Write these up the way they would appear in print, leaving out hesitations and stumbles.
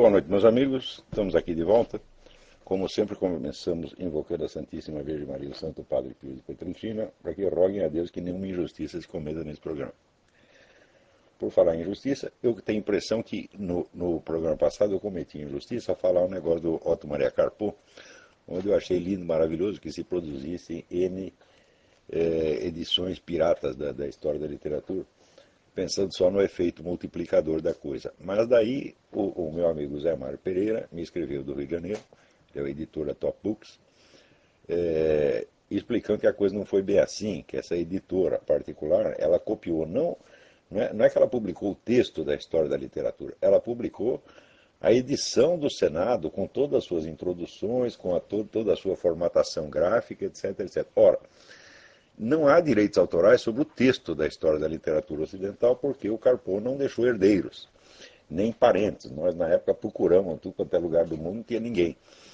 Boa noite, meus amigos. Estamos aqui de volta. Como sempre, começamos invocando a Santíssima Virgem Maria, o Santo Padre Pio de Pietrelcina, para que roguem a Deus que nenhuma injustiça se cometa nesse programa. Por falar em injustiça, eu tenho a impressão que no programa passado eu cometi injustiça ao falar um negócio do Otto Maria Carpo, onde eu achei lindo, maravilhoso que se produzissem N edições piratas da história da literatura, pensando só no efeito multiplicador da coisa. Mas daí o meu amigo Zé Mário Pereira me escreveu do Rio de Janeiro, que é o editor da Top Books, explicando que a coisa não foi bem assim, que essa editora particular, ela copiou, não é que ela publicou o texto da história da literatura, ela publicou a edição do Senado com todas as suas introduções, com toda a sua formatação gráfica, etc, etc. Ora, não há direitos autorais sobre o texto da história da literatura ocidental, porque o Carpo não deixou herdeiros, nem parentes. Nós, na época, procuramos tudo quanto é lugar do mundo, não tinha ninguém.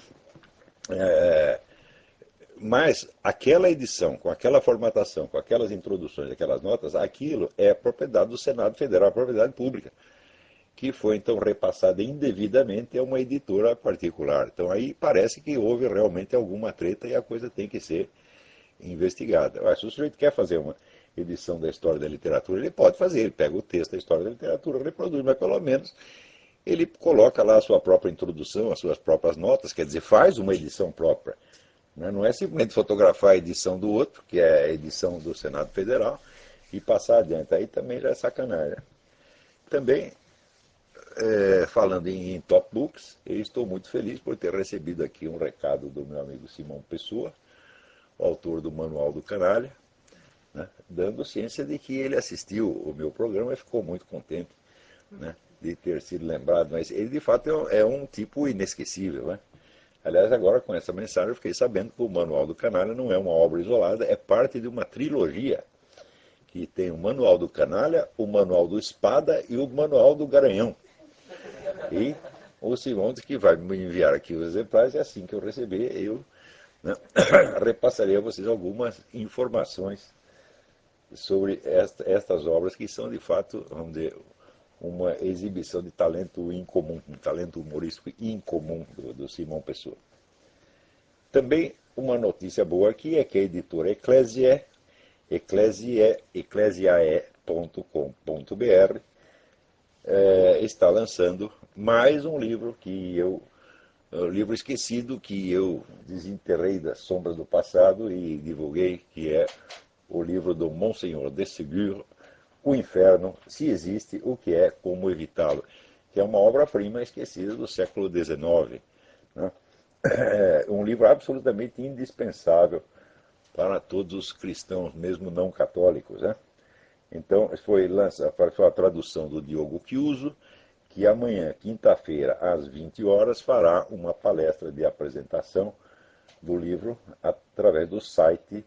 Mas aquela edição, com aquela formatação, com aquelas introduções, aquelas notas, aquilo é propriedade do Senado Federal, propriedade pública, que foi então repassada indevidamente a uma editora particular. Então aí parece que houve realmente alguma treta e a coisa tem que ser investigada. Se o sujeito quer fazer uma edição da história da literatura, ele pode fazer, ele pega o texto da história da literatura, reproduz, mas pelo menos ele coloca lá a sua própria introdução, as suas próprias notas, quer dizer, faz uma edição própria. Não é simplesmente fotografar a edição do outro, que é a edição do Senado Federal, e passar adiante. Aí também já é sacanagem. Também, falando em Top Books, eu estou muito feliz por ter recebido aqui um recado do meu amigo Simão Pessoa, o autor do Manual do Canalha, né, dando ciência de que ele assistiu o meu programa e ficou muito contente, né, de ter sido lembrado. Mas ele, de fato, é um tipo inesquecível. Né? Aliás, agora com essa mensagem eu fiquei sabendo que o Manual do Canalha não é uma obra isolada, é parte de uma trilogia que tem o Manual do Canalha, o Manual do Espada e o Manual do Garanhão. E o Simão disse que vai me enviar aqui os exemplares e assim que eu receber, eu, né, repassarei a vocês algumas informações sobre estas obras que são de fato, vamos dizer, uma exibição de talento incomum, um talento humorístico incomum do Simão Pessoa. Também uma notícia boa aqui é que a editora eclesiae.com.br está lançando mais um livro um livro esquecido que eu desenterrei das sombras do passado e divulguei, que é o livro do Monsenhor de Ségur, O Inferno, se existe, o que é, como evitá-lo, que é uma obra-prima esquecida do século XIX. Né? É um livro absolutamente indispensável para todos os cristãos, mesmo não católicos. Né? Então, foi a tradução do Diogo Chiuso, que amanhã, quinta-feira, às 20 horas, fará uma palestra de apresentação do livro através do site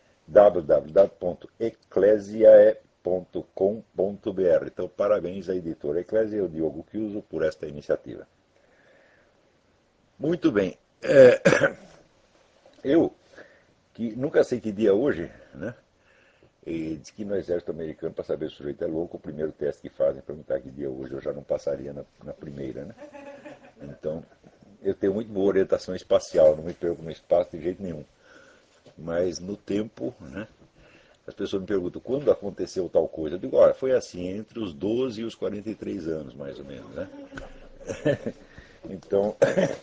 www.eclesiae.com.br. Então, parabéns à editora Eclésia e ao Diogo Chiuso por esta iniciativa. Muito bem. Eu, que nunca sei que dia é hoje, né? E diz que no exército americano, para saber se o sujeito é louco, o primeiro teste que fazem é perguntar que dia é hoje, eu já não passaria na primeira, né? Então, eu tenho muito boa orientação espacial, não me perco no espaço de jeito nenhum. Mas no tempo, né? As pessoas me perguntam, quando aconteceu tal coisa? Eu digo, olha, foi assim, entre os 12 e os 43 anos, mais ou menos, né? Então,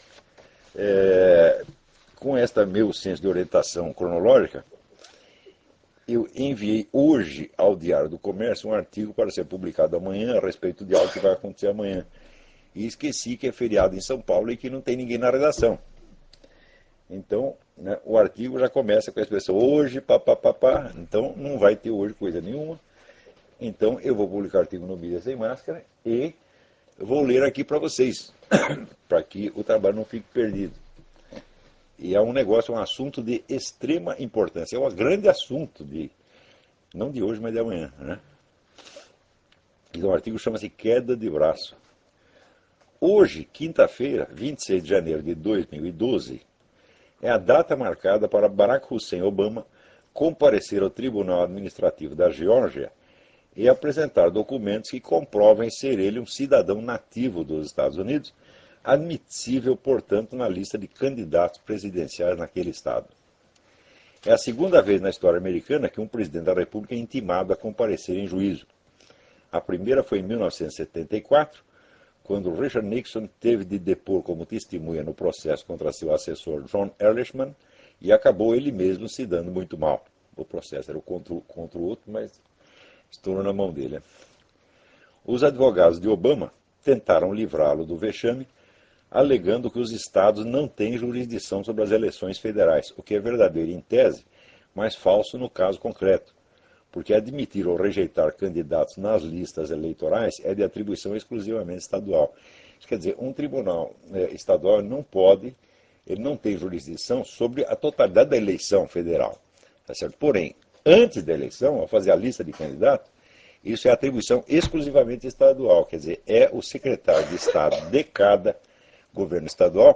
com esta meu senso de orientação cronológica, eu enviei hoje ao Diário do Comércio um artigo para ser publicado amanhã a respeito de algo que vai acontecer amanhã. E esqueci que é feriado em São Paulo e que não tem ninguém na redação. Então, né, o artigo já começa com a expressão hoje, papapá, então não vai ter hoje coisa nenhuma. Então, eu vou publicar o artigo no Mídia Sem Máscara e vou ler aqui para vocês, para que o trabalho não fique perdido. E é um negócio, um assunto de extrema importância. É um grande assunto, não de hoje, mas de amanhã. Né? Então, o artigo chama-se Queda de Braço. Hoje, quinta-feira, 26 de janeiro de 2012, é a data marcada para Barack Hussein Obama comparecer ao Tribunal Administrativo da Geórgia e apresentar documentos que comprovem ser ele um cidadão nativo dos Estados Unidos, admissível, portanto, na lista de candidatos presidenciais naquele estado. É a segunda vez na história americana que um presidente da República é intimado a comparecer em juízo. A primeira foi em 1974, quando Richard Nixon teve de depor como testemunha no processo contra seu assessor John Ehrlichman e acabou ele mesmo se dando muito mal. O processo era contra o outro, mas estourou na mão dele. Os advogados de Obama tentaram livrá-lo do vexame, alegando que os estados não têm jurisdição sobre as eleições federais, o que é verdadeiro em tese, mas falso no caso concreto, porque admitir ou rejeitar candidatos nas listas eleitorais é de atribuição exclusivamente estadual. Isso quer dizer, um tribunal estadual não pode, ele não tem jurisdição sobre a totalidade da eleição federal. Tá certo? Porém, antes da eleição, ao fazer a lista de candidatos, isso é atribuição exclusivamente estadual, quer dizer, é o secretário de Estado de cada governo estadual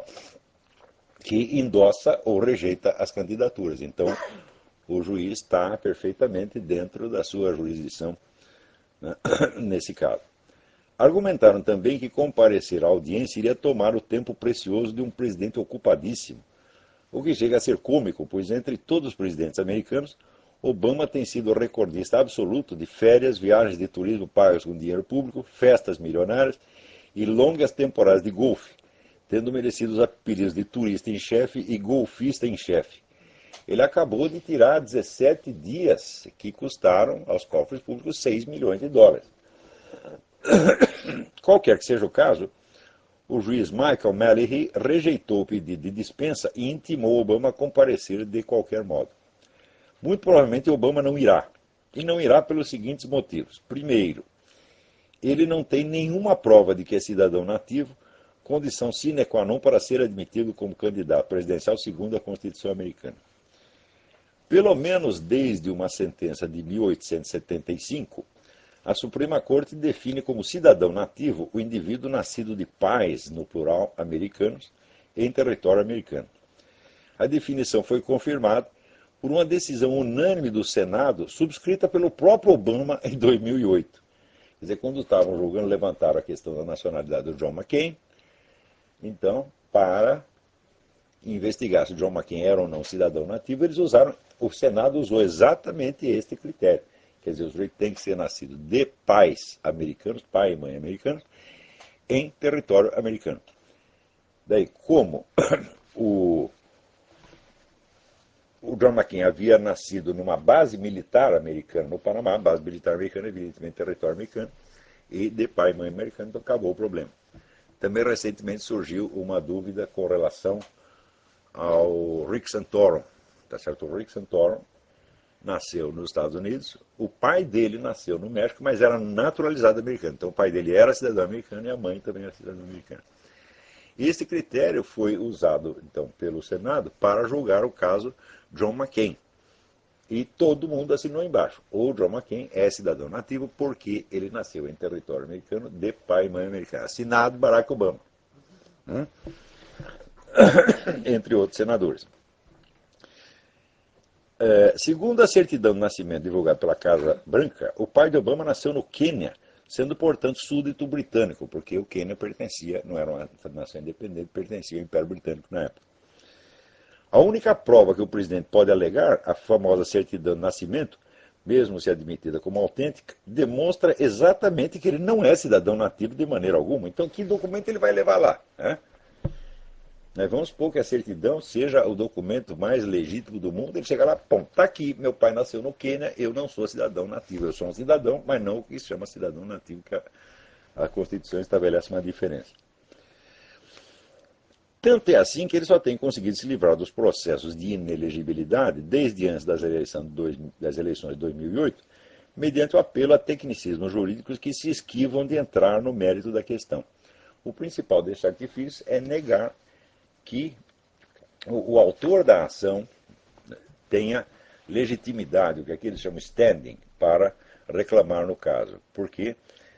que endossa ou rejeita as candidaturas. Então, o juiz está perfeitamente dentro da sua jurisdição, né, nesse caso. Argumentaram também que comparecer à audiência iria tomar o tempo precioso de um presidente ocupadíssimo, o que chega a ser cômico, pois entre todos os presidentes americanos, Obama tem sido o recordista absoluto de férias, viagens de turismo pagas com dinheiro público, festas milionárias e longas temporadas de golfe, tendo merecido os apelidos de turista em chefe e golfista em chefe. Ele acabou de tirar 17 dias que custaram aos cofres públicos 6 milhões de dólares. Qualquer que seja o caso, o juiz Michael Mallory rejeitou o pedido de dispensa e intimou Obama a comparecer de qualquer modo. Muito provavelmente Obama não irá. E não irá pelos seguintes motivos. Primeiro, ele não tem nenhuma prova de que é cidadão nativo, condição sine qua non para ser admitido como candidato presidencial segundo a Constituição americana. Pelo menos desde uma sentença de 1875, a Suprema Corte define como cidadão nativo o indivíduo nascido de pais, no plural, americanos, em território americano. A definição foi confirmada por uma decisão unânime do Senado, subscrita pelo próprio Obama em 2008. Quer dizer, quando estavam julgando, levantaram a questão da nacionalidade do John McCain, então, para investigar se John McCain era ou não cidadão nativo, o Senado usou exatamente este critério. Quer dizer, o sujeito tem que ser nascido de pais americanos, pai e mãe americanos, em território americano. Daí, como o John McCain havia nascido numa base militar americana no Panamá, a base militar americana, evidentemente, território americano, e de pai e mãe americano, então acabou o problema. Também recentemente surgiu uma dúvida com relação ao Rick Santorum. Tá certo? O Rick Santorum nasceu nos Estados Unidos, o pai dele nasceu no México, mas era naturalizado americano. Então o pai dele era cidadão americano e a mãe também era cidadã americana. Esse critério foi usado, então, pelo Senado para julgar o caso John McCain. E todo mundo assinou embaixo. O John McCain é cidadão nativo porque ele nasceu em território americano de pai e mãe americana. Assinado Barack Obama. Entre outros senadores. Segundo a certidão de nascimento divulgada pela Casa Branca, o pai de Obama nasceu no Quênia, sendo, portanto, súdito britânico, porque o Quênia pertencia, não era uma nação independente, pertencia ao Império Britânico na época. A única prova que o presidente pode alegar, a famosa certidão de nascimento, mesmo se admitida como autêntica, demonstra exatamente que ele não é cidadão nativo de maneira alguma. Então, que documento ele vai levar lá? Né? Nós vamos supor que a certidão seja o documento mais legítimo do mundo. Ele chega lá, pô, tá aqui, meu pai nasceu no Quênia, eu não sou cidadão nativo. Eu sou um cidadão, mas não o que se chama cidadão nativo, que a Constituição estabelece uma diferença. Tanto é assim que ele só tem conseguido se livrar dos processos de inelegibilidade desde antes das eleições de 2008, mediante o apelo a tecnicismos jurídicos que se esquivam de entrar no mérito da questão. O principal desse artifício é negar que o autor da ação tenha legitimidade, o que aqui eles chamam standing, para reclamar no caso. Porque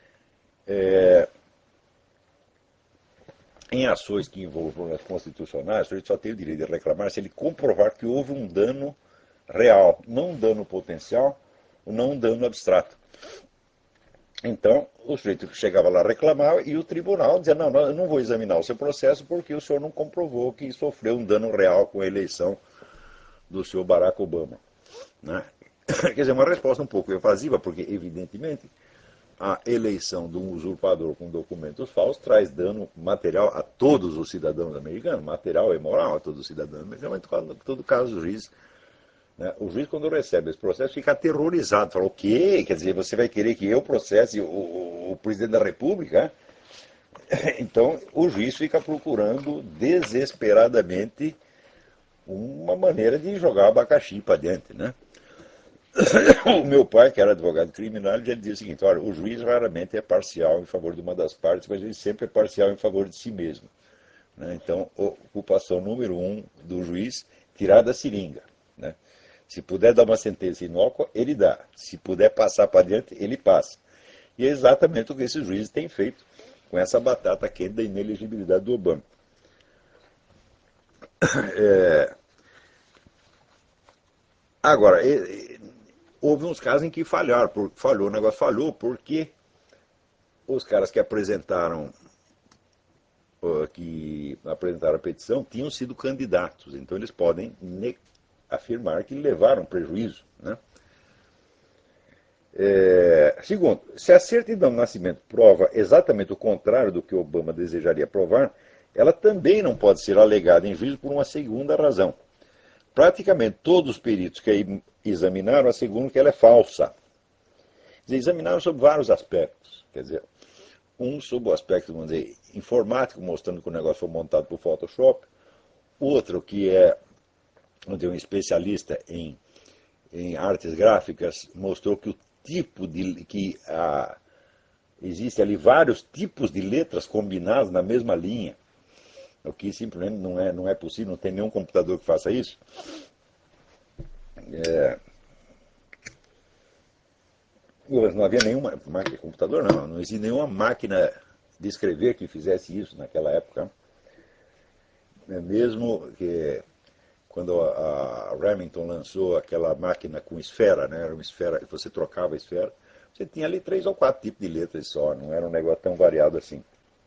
em ações que envolvam problemas constitucionais, o sujeito só tem o direito de reclamar se ele comprovar que houve um dano real, não um dano potencial, ou não um dano abstrato. Então, o sujeito chegava lá, reclamava, e o tribunal dizia, não, eu não vou examinar o seu processo porque o senhor não comprovou que sofreu um dano real com a eleição do senhor Barack Obama. Né? Quer dizer, uma resposta um pouco evasiva, porque, evidentemente, a eleição de um usurpador com documentos falsos traz dano material a todos os cidadãos americanos, material e moral a todos os cidadãos americanos, mas em todo caso o juiz, né, o juiz quando recebe esse processo fica aterrorizado, fala, o quê? Quer dizer, você vai querer que eu processe o presidente da república? Então o juiz fica procurando desesperadamente uma maneira de jogar abacaxi para dentro, né? O meu pai, que era advogado criminal, ele dizia o seguinte, olha, o juiz raramente é parcial em favor de uma das partes, mas ele sempre é parcial em favor de si mesmo. Né? Então, ocupação número um do juiz, tirar da seringa. Né? Se puder dar uma sentença inócua, ele dá. Se puder passar para diante, ele passa. E é exatamente o que esses juízes têm feito com essa batata quente da inelegibilidade do Obama. Agora, houve uns casos em que falharam, falhou, o negócio falhou porque os caras que apresentaram a petição tinham sido candidatos, então eles podem afirmar que levaram prejuízo. Né? Segundo, se a certidão de nascimento prova exatamente o contrário do que Obama desejaria provar, ela também não pode ser alegada em juízo por uma segunda razão. Praticamente todos os peritos que a examinaram asseguram que ela é falsa. Examinaram sobre vários aspectos. Quer dizer, um sob o aspecto, vamos dizer, informático, mostrando que o negócio foi montado por Photoshop. Outro que é, vamos dizer, um especialista em artes gráficas, mostrou que o tipo de que existe ali vários tipos de letras combinadas na mesma linha, o que simplesmente não é possível, não tem nenhum computador que faça isso. Não havia nenhuma máquina de computador, não existe nenhuma máquina de escrever que fizesse isso naquela época. Mesmo que quando a Remington lançou aquela máquina com esfera, né, era uma esfera, você trocava a esfera, você tinha ali 3 ou 4 tipos de letras só, não era um negócio tão variado assim.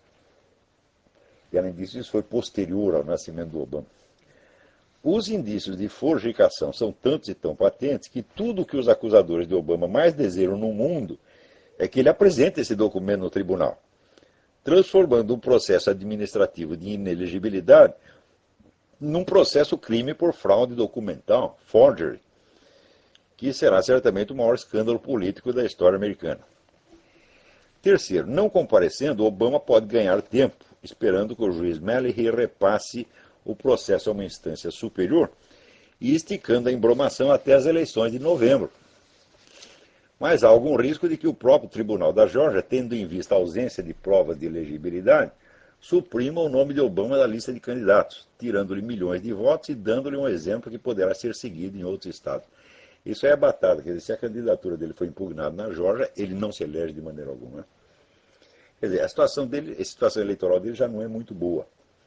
E além disso, isso foi posterior ao nascimento do Obama. Os indícios de forjicação são tantos e tão patentes que tudo que os acusadores de Obama mais desejam no mundo é que ele apresente esse documento no tribunal, transformando um processo administrativo de inelegibilidade num processo crime por fraude documental, forgery, que será certamente o maior escândalo político da história americana. Terceiro, não comparecendo, Obama pode ganhar tempo, esperando que o juiz Mallory repasse o processo a uma instância superior e esticando a embromação até as eleições de novembro. Mas há algum risco de que o próprio Tribunal da Geórgia, tendo em vista a ausência de provas de elegibilidade, suprima o nome de Obama da lista de candidatos, tirando-lhe milhões de votos e dando-lhe um exemplo que poderá ser seguido em outros estados. Isso é a batata, quer dizer, se a candidatura dele foi impugnada na Geórgia, ele não se elege de maneira alguma. Quer dizer, a situação eleitoral dele já não é muito boa.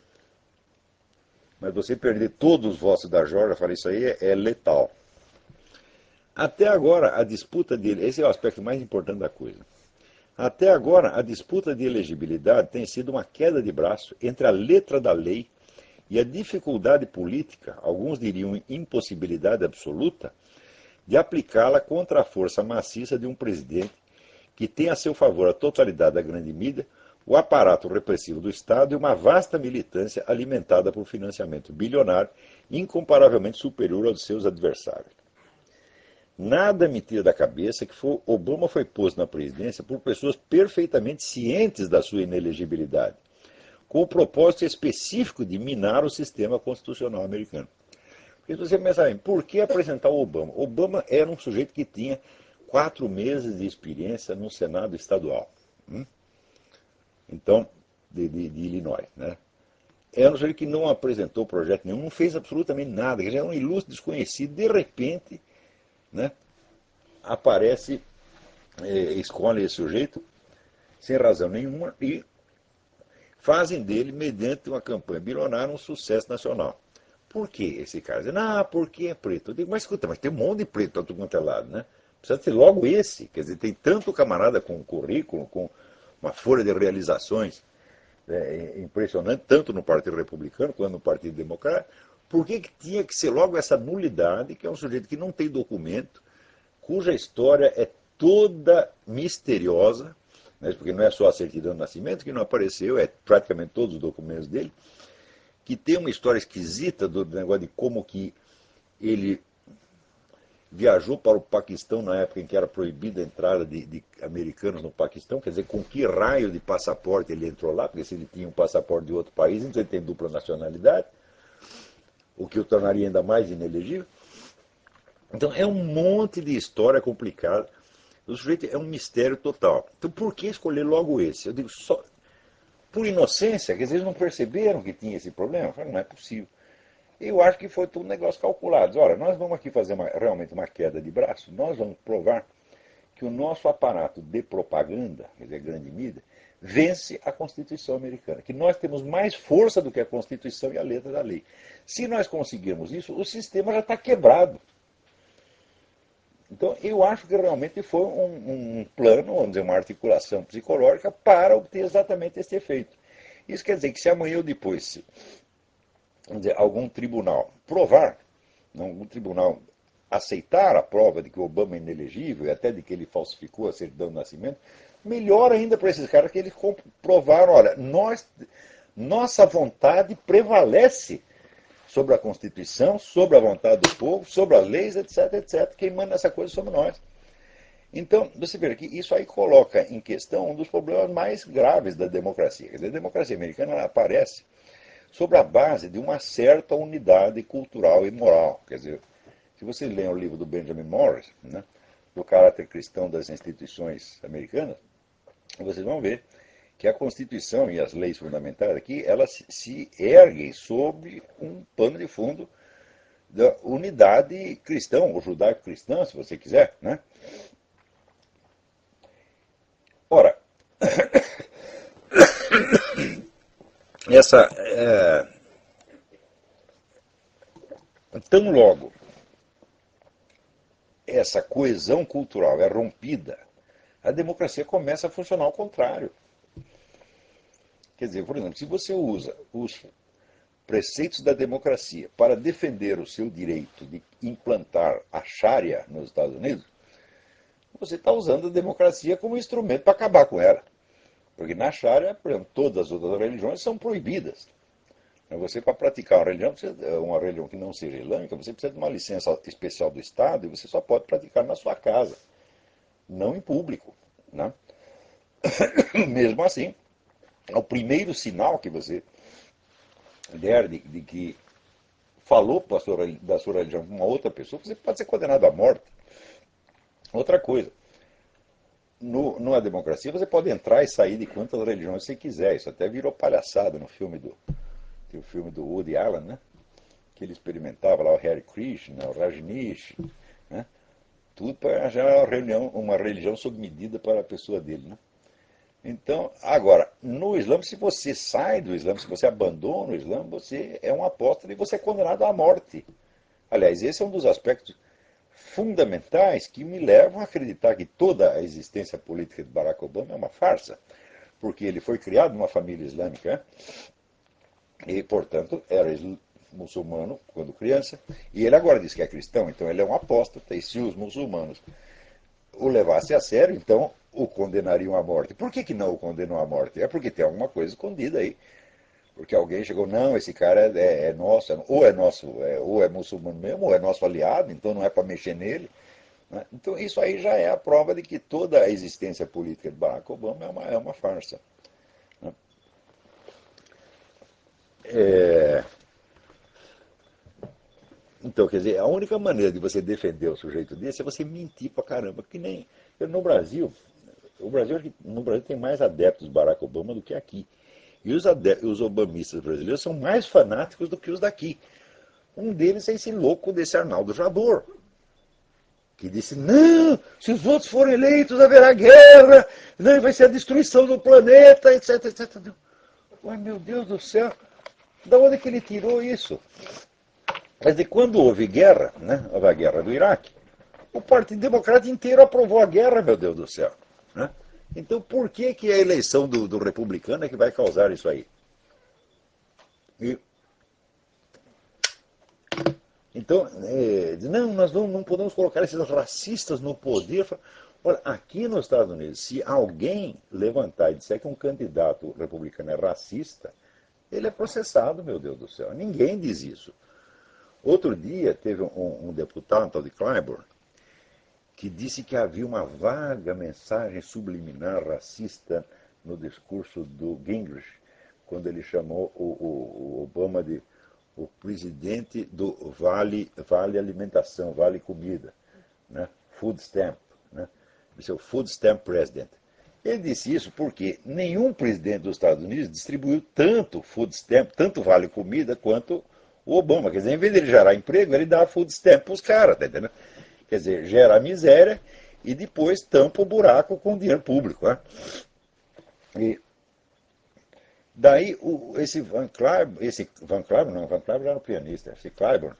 Mas você perder todos os votos da Geórgia, fala, isso aí é letal. Até agora, a disputa dele, esse é o aspecto mais importante da coisa. Até agora, a disputa de elegibilidade tem sido uma queda de braço entre a letra da lei e a dificuldade política, alguns diriam impossibilidade absoluta, de aplicá-la contra a força maciça de um presidente que tem a seu favor a totalidade da grande mídia, o aparato repressivo do Estado e uma vasta militância alimentada por financiamento bilionário incomparavelmente superior aos seus adversários. Nada me tira da cabeça que Obama foi posto na presidência por pessoas perfeitamente cientes da sua inelegibilidade, com o propósito específico de minar o sistema constitucional americano. Porque você pensa bem, por que apresentar o Obama? Obama era um sujeito que tinha 4 meses de experiência no Senado estadual. Então, de Illinois. Né? Era um sujeito que não apresentou projeto nenhum, não fez absolutamente nada, ele era um ilustre desconhecido, de repente, né, aparece, escolhe esse sujeito, sem razão nenhuma, e fazem dele, mediante uma campanha bilionária, um sucesso nacional. Por que esse cara? Porque é preto. Eu digo, mas escuta, mas tem um monte de preto para todo quanto é lado, né? Precisa ser logo esse. Quer dizer, tem tanto camarada com currículo, com uma folha de realizações impressionante, tanto no Partido Republicano quanto no Partido Democrata. Por que tinha que ser logo essa nulidade, que é um sujeito que não tem documento, cuja história é toda misteriosa, né, porque não é só a certidão de nascimento que não apareceu, é praticamente todos os documentos dele, que tem uma história esquisita do negócio de como que ele viajou para o Paquistão na época em que era proibida a entrada de americanos no Paquistão, quer dizer, com que raio de passaporte ele entrou lá, porque se ele tinha um passaporte de outro país, então ele tem dupla nacionalidade, o que o tornaria ainda mais inelegível. Então é um monte de história complicada. O sujeito é um mistério total. Então por que escolher logo esse? Eu digo, só por inocência, quer dizer, eles não perceberam que tinha esse problema? Eu falei, não é possível. Eu acho que foi tudo um negócio calculado. Olha, nós vamos aqui fazer realmente uma queda de braço, nós vamos provar que o nosso aparato de propaganda, quer dizer, grande mídia, vence a Constituição americana, que nós temos mais força do que a Constituição e a letra da lei. Se nós conseguirmos isso, o sistema já está quebrado. Então, eu acho que realmente foi um plano, vamos dizer, uma articulação psicológica para obter exatamente esse efeito. Isso quer dizer que se amanhã ou depois, vamos dizer, algum tribunal provar, algum tribunal aceitar a prova de que o Obama é inelegível e até de que ele falsificou a certidão de nascimento, melhor ainda para esses caras que eles provaram, olha, nossa vontade prevalece sobre a Constituição, sobre a vontade do povo, sobre as leis, etc, etc. Quem manda essa coisa somos nós. Então, você vê que isso aí coloca em questão um dos problemas mais graves da democracia. Quer dizer, a democracia americana ela aparece sobre a base de uma certa unidade cultural e moral. Quer dizer, se você lê o livro do Benjamin Morris, né, do caráter cristão das instituições americanas, vocês vão ver que a Constituição e as leis fundamentais aqui, elas se erguem sobre um pano de fundo da unidade cristã, ou judaico-cristã, se você quiser, né? Ora, essa tão logo essa coesão cultural é rompida, a democracia começa a funcionar ao contrário. Quer dizer, por exemplo, se você usa os preceitos da democracia para defender o seu direito de implantar a Sharia nos Estados Unidos, você está usando a democracia como instrumento para acabar com ela. Porque na Sharia, por exemplo, todas as outras religiões são proibidas. Você, para praticar uma religião que não seja islâmica, você precisa de uma licença especial do Estado e você só pode praticar na sua casa, não em público. Né? Mesmo assim, o primeiro sinal que você der de que falou da sua religião com uma outra pessoa, você pode ser condenado à morte. Outra coisa, numa democracia você pode entrar e sair de quantas religiões você quiser. Isso até virou palhaçada no filme do Woody Allen, né? Que ele experimentava lá o Hare Krishna, o Rajneesh, né? Tudo para já uma religião sob medida para a pessoa dele, né? Então, agora, no Islã, se você sai do Islã, se você abandona o Islã, você é um apóstolo e você é condenado à morte. Aliás, esse é um dos aspectos fundamentais que me levam a acreditar que toda a existência política de Barack Obama é uma farsa, porque ele foi criado numa família islâmica e, portanto, era muçulmano quando criança, e ele agora diz que é cristão, então ele é um apóstata, e se os muçulmanos o levassem a sério, então o condenariam à morte. Por que não o condenam à morte? É porque tem alguma coisa escondida aí. Porque alguém chegou, não, esse cara é nosso, ou é nosso, ou é muçulmano mesmo, ou é nosso aliado, então não é para mexer nele. Né? Então isso aí já é a prova de que toda a existência política de Barack Obama é uma farsa. Né? Então, quer dizer, a única maneira de você defender o sujeito desse é você mentir pra caramba. Que nem no Brasil, no Brasil tem mais adeptos de Barack Obama do que aqui. E os obamistas brasileiros são mais fanáticos do que os daqui. Um deles é esse louco desse Arnaldo Jabor, que disse, não, se os outros forem eleitos haverá guerra, não, vai ser a destruição do planeta, etc, etc. Ué, meu Deus do céu, da onde que ele tirou isso? Quer dizer, quando houve guerra, né, houve a guerra do Iraque, O Partido Democrata inteiro aprovou a guerra, meu Deus do céu. Né? Então, por que, que a eleição do republicano é que vai causar isso aí? E, então, não, não podemos colocar esses racistas no poder. Olha, aqui nos Estados Unidos, se alguém levantar e disser que um candidato republicano é racista, ele é processado, meu Deus do céu. Ninguém diz isso. Outro dia, teve um deputado, um tal de Clyburn, que disse que havia uma vaga mensagem subliminar racista no discurso do Gingrich, quando ele chamou o Obama de o presidente do Vale Alimentação, Vale Comida, né? Food Stamp, né? Esse é o Food Stamp President. Ele disse isso porque nenhum presidente dos Estados Unidos distribuiu tanto food stamp, tanto vale comida, quanto o Obama. Quer dizer, em vez de ele gerar emprego, ele dá food stamp para os caras, tá entendendo? Quer dizer, gera a miséria e depois tampa o buraco com dinheiro público. Né? E daí esse Van Cliburn, não, Van Cliburn era o pianista, esse Cliburn,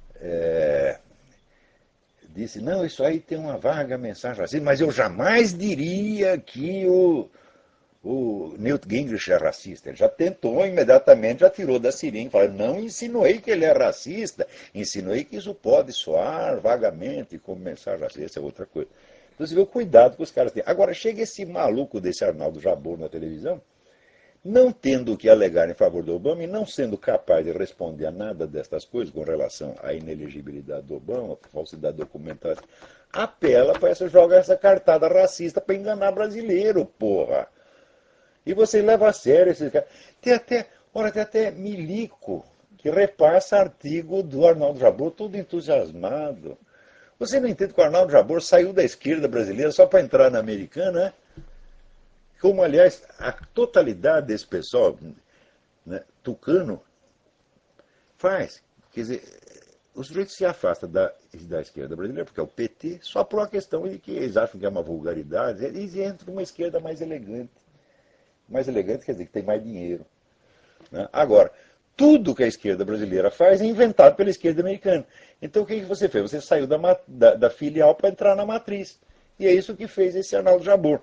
disse, não, isso aí tem uma vaga mensagem racista, mas eu jamais diria que o Newt Gingrich é racista. Ele já tentou imediatamente, já tirou da seringa, falou, não insinuei que ele é racista, insinuei que isso pode soar vagamente como mensagem racista, essa é outra coisa. Então você vê o cuidado que os caras têm. Agora, chega esse maluco desse Arnaldo Jabor na televisão, não tendo o que alegar em favor do Obama e não sendo capaz de responder a nada destas coisas com relação à inelegibilidade do Obama, falsidade documental, apela para jogar essa cartada racista para enganar brasileiro, porra. E você leva a sério esses caras. Tem até Milico, que repassa artigo do Arnaldo Jabor, todo entusiasmado. Você não entende que o Arnaldo Jabor saiu da esquerda brasileira só para entrar na americana, né? Como, aliás, a totalidade desse pessoal, né, tucano, faz. Quer dizer, o sujeito se afasta da esquerda brasileira, porque é o PT, só por uma questão de que eles acham que é uma vulgaridade, eles entram numa esquerda mais elegante. Mais elegante quer dizer que tem mais dinheiro. Né? Agora, tudo que a esquerda brasileira faz é inventado pela esquerda americana. Então o que você fez? Você saiu da filial para entrar na matriz. E é isso que fez esse Arnaldo Jabor.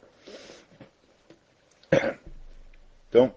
Então,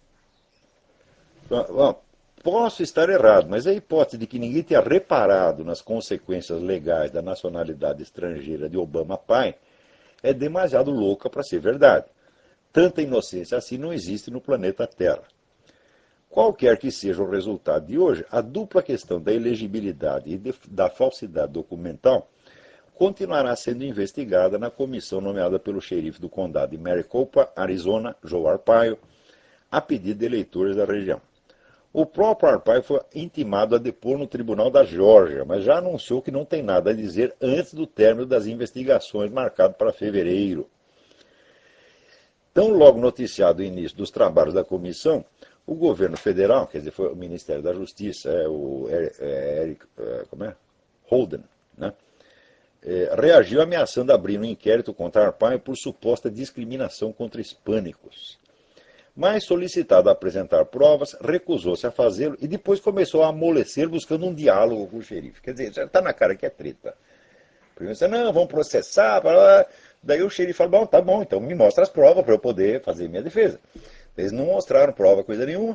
bom, posso estar errado, mas a hipótese de que ninguém tenha reparado nas consequências legais da nacionalidade estrangeira de Obama pai é demasiado louca para ser verdade. Tanta inocência assim não existe no planeta Terra. Qualquer que seja o resultado de hoje, a dupla questão da elegibilidade e da falsidade documental continuará sendo investigada na comissão nomeada pelo xerife do condado de Maricopa, Arizona, Joe Arpaio, a pedido de eleitores da região. O próprio Arpaio foi intimado a depor no tribunal da Geórgia, mas já anunciou que não tem nada a dizer antes do término das investigações marcado para fevereiro. Tão logo noticiado o início dos trabalhos da comissão, o governo federal, quer dizer, foi o Ministério da Justiça, Eric Holden, né, reagiu ameaçando abrir um inquérito contra Arpaio por suposta discriminação contra hispânicos. Mas, solicitado a apresentar provas, recusou-se a fazê-lo e depois começou a amolecer buscando um diálogo com o xerife. Quer dizer, já está na cara que é treta. Primeiro disse, não, vamos processar. Daí o xerife falou, bom, tá bom, então me mostra as provas para eu poder fazer minha defesa. Eles não mostraram prova, coisa nenhuma.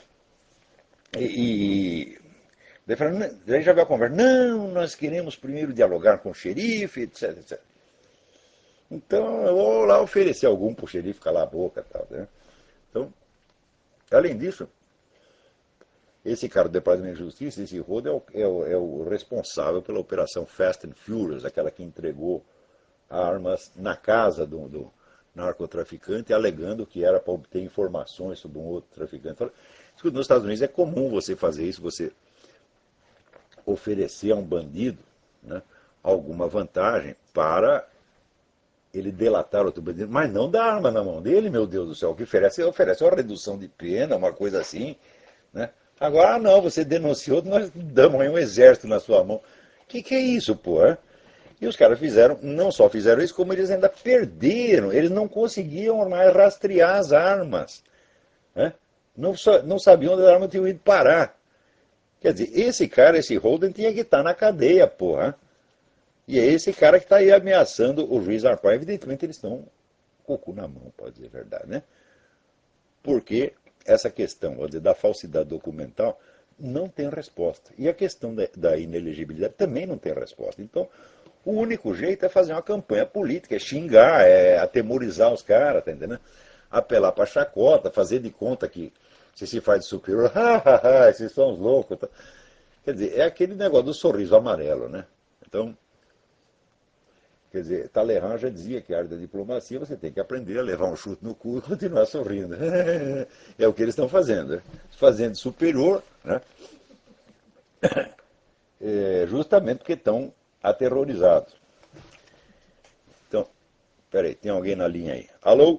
Daí já veio a conversa, não, nós queremos primeiro dialogar com o xerife, etc, etc. Então eu vou lá oferecer algum para o xerife calar a boca e tal, né? Então, além disso, esse cara do Departamento de Justiça, esse Rodo, é o responsável pela operação Fast and Furious, aquela que entregou armas na casa do narcotraficante, alegando que era para obter informações sobre um outro traficante. Nos Estados Unidos é comum você fazer isso, você oferecer a um bandido, né, alguma vantagem para ele delatar outro bandido, mas não dar arma na mão dele, meu Deus do céu. O que oferece uma redução de pena, uma coisa assim. Né? Agora, não, você denunciou, nós damos aí um exército na sua mão. O que é isso, pô? E os caras fizeram, não só fizeram isso, como eles ainda perderam. Eles não conseguiam mais rastrear as armas. Né? Não sabiam onde as armas tinham ido parar. Quer dizer, esse cara, esse Holden, tinha que estar na cadeia, porra. E é esse cara que está aí ameaçando o juiz Arpaio. Evidentemente eles estão com o cu na mão, pode dizer a verdade, né? Porque essa questão, vou dizer, da falsidade documental não tem resposta. E a questão da inelegibilidade também não tem resposta. Então, o único jeito é fazer uma campanha política, é xingar, é atemorizar os caras, tá entendendo? Apelar para chacota, fazer de conta que você se faz de superior, esses são os loucos. Tá? Quer dizer, é aquele negócio do sorriso amarelo, né? Então, quer dizer, Talleyrand já dizia que a arte da diplomacia você tem que aprender a levar um chute no cu e continuar sorrindo. É o que eles estão fazendo, né? Fazendo superior, né? Justamente porque estão aterrorizados. Então, peraí, tem alguém na linha aí. Alô?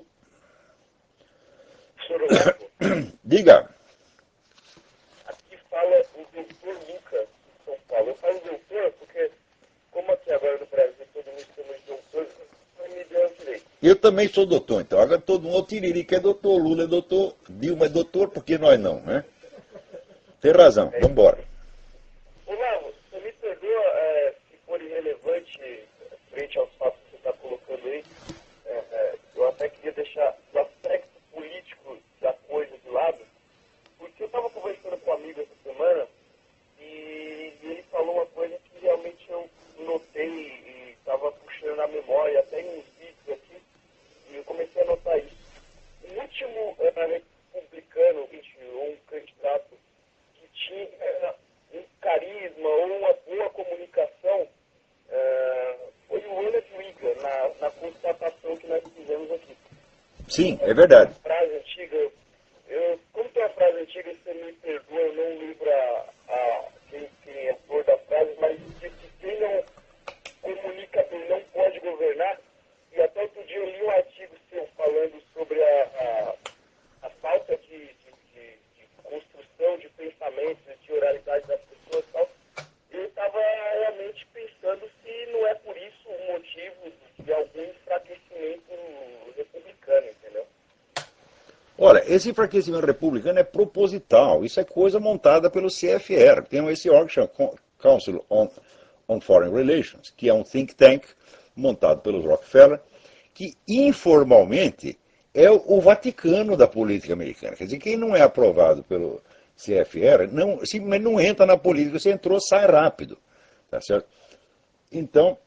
Sorolaco, Diga. aqui fala o doutor Lucas, de São Paulo. Eu falo doutor porque, como aqui agora no Brasil todo mundo chama de doutor, não me deu direito. Eu também sou doutor, então. Agora todo mundo, o Tiririca é doutor, Lula é doutor, Dilma é doutor, por que nós não, né? Tem razão, vamos embora. Olavo, você me perdoa se for irrelevante frente aos fatos que você está colocando aí. Eu até queria deixar o aspecto político da coisa de lado, porque eu estava conversando com um amigo essa semana e ele falou uma coisa que realmente eu notei e estava puxando na memória, até em uns vídeos aqui, e eu comecei a notar isso. O último republicano, ou um candidato que tinha um carisma ou uma boa comunicação, foi o Ronald Reagan, na constatação que nós fizemos aqui. Sim, é verdade. Frase antiga, como tem uma frase antiga, você me perdoa, eu não lembro quem é autor da frase, mas diz que quem não comunica bem não pode governar. E até outro dia eu li um artigo seu falando sobre a falta de construção de pensamentos, de oralidade das pessoas e tal. Eu estava realmente pensando se não é por isso um motivo de algum enfraquecimento republicano, entendeu? Olha, esse enfraquecimento republicano é proposital, isso é coisa montada pelo CFR. Tem esse órgão que chama Council on Foreign Relations, que é um think tank montado pelos Rockefeller, que informalmente é o Vaticano da política americana. Quer dizer, quem não é aprovado pelo CFR simplesmente não entra na política, você entrou, sai rápido. Tá certo? Então,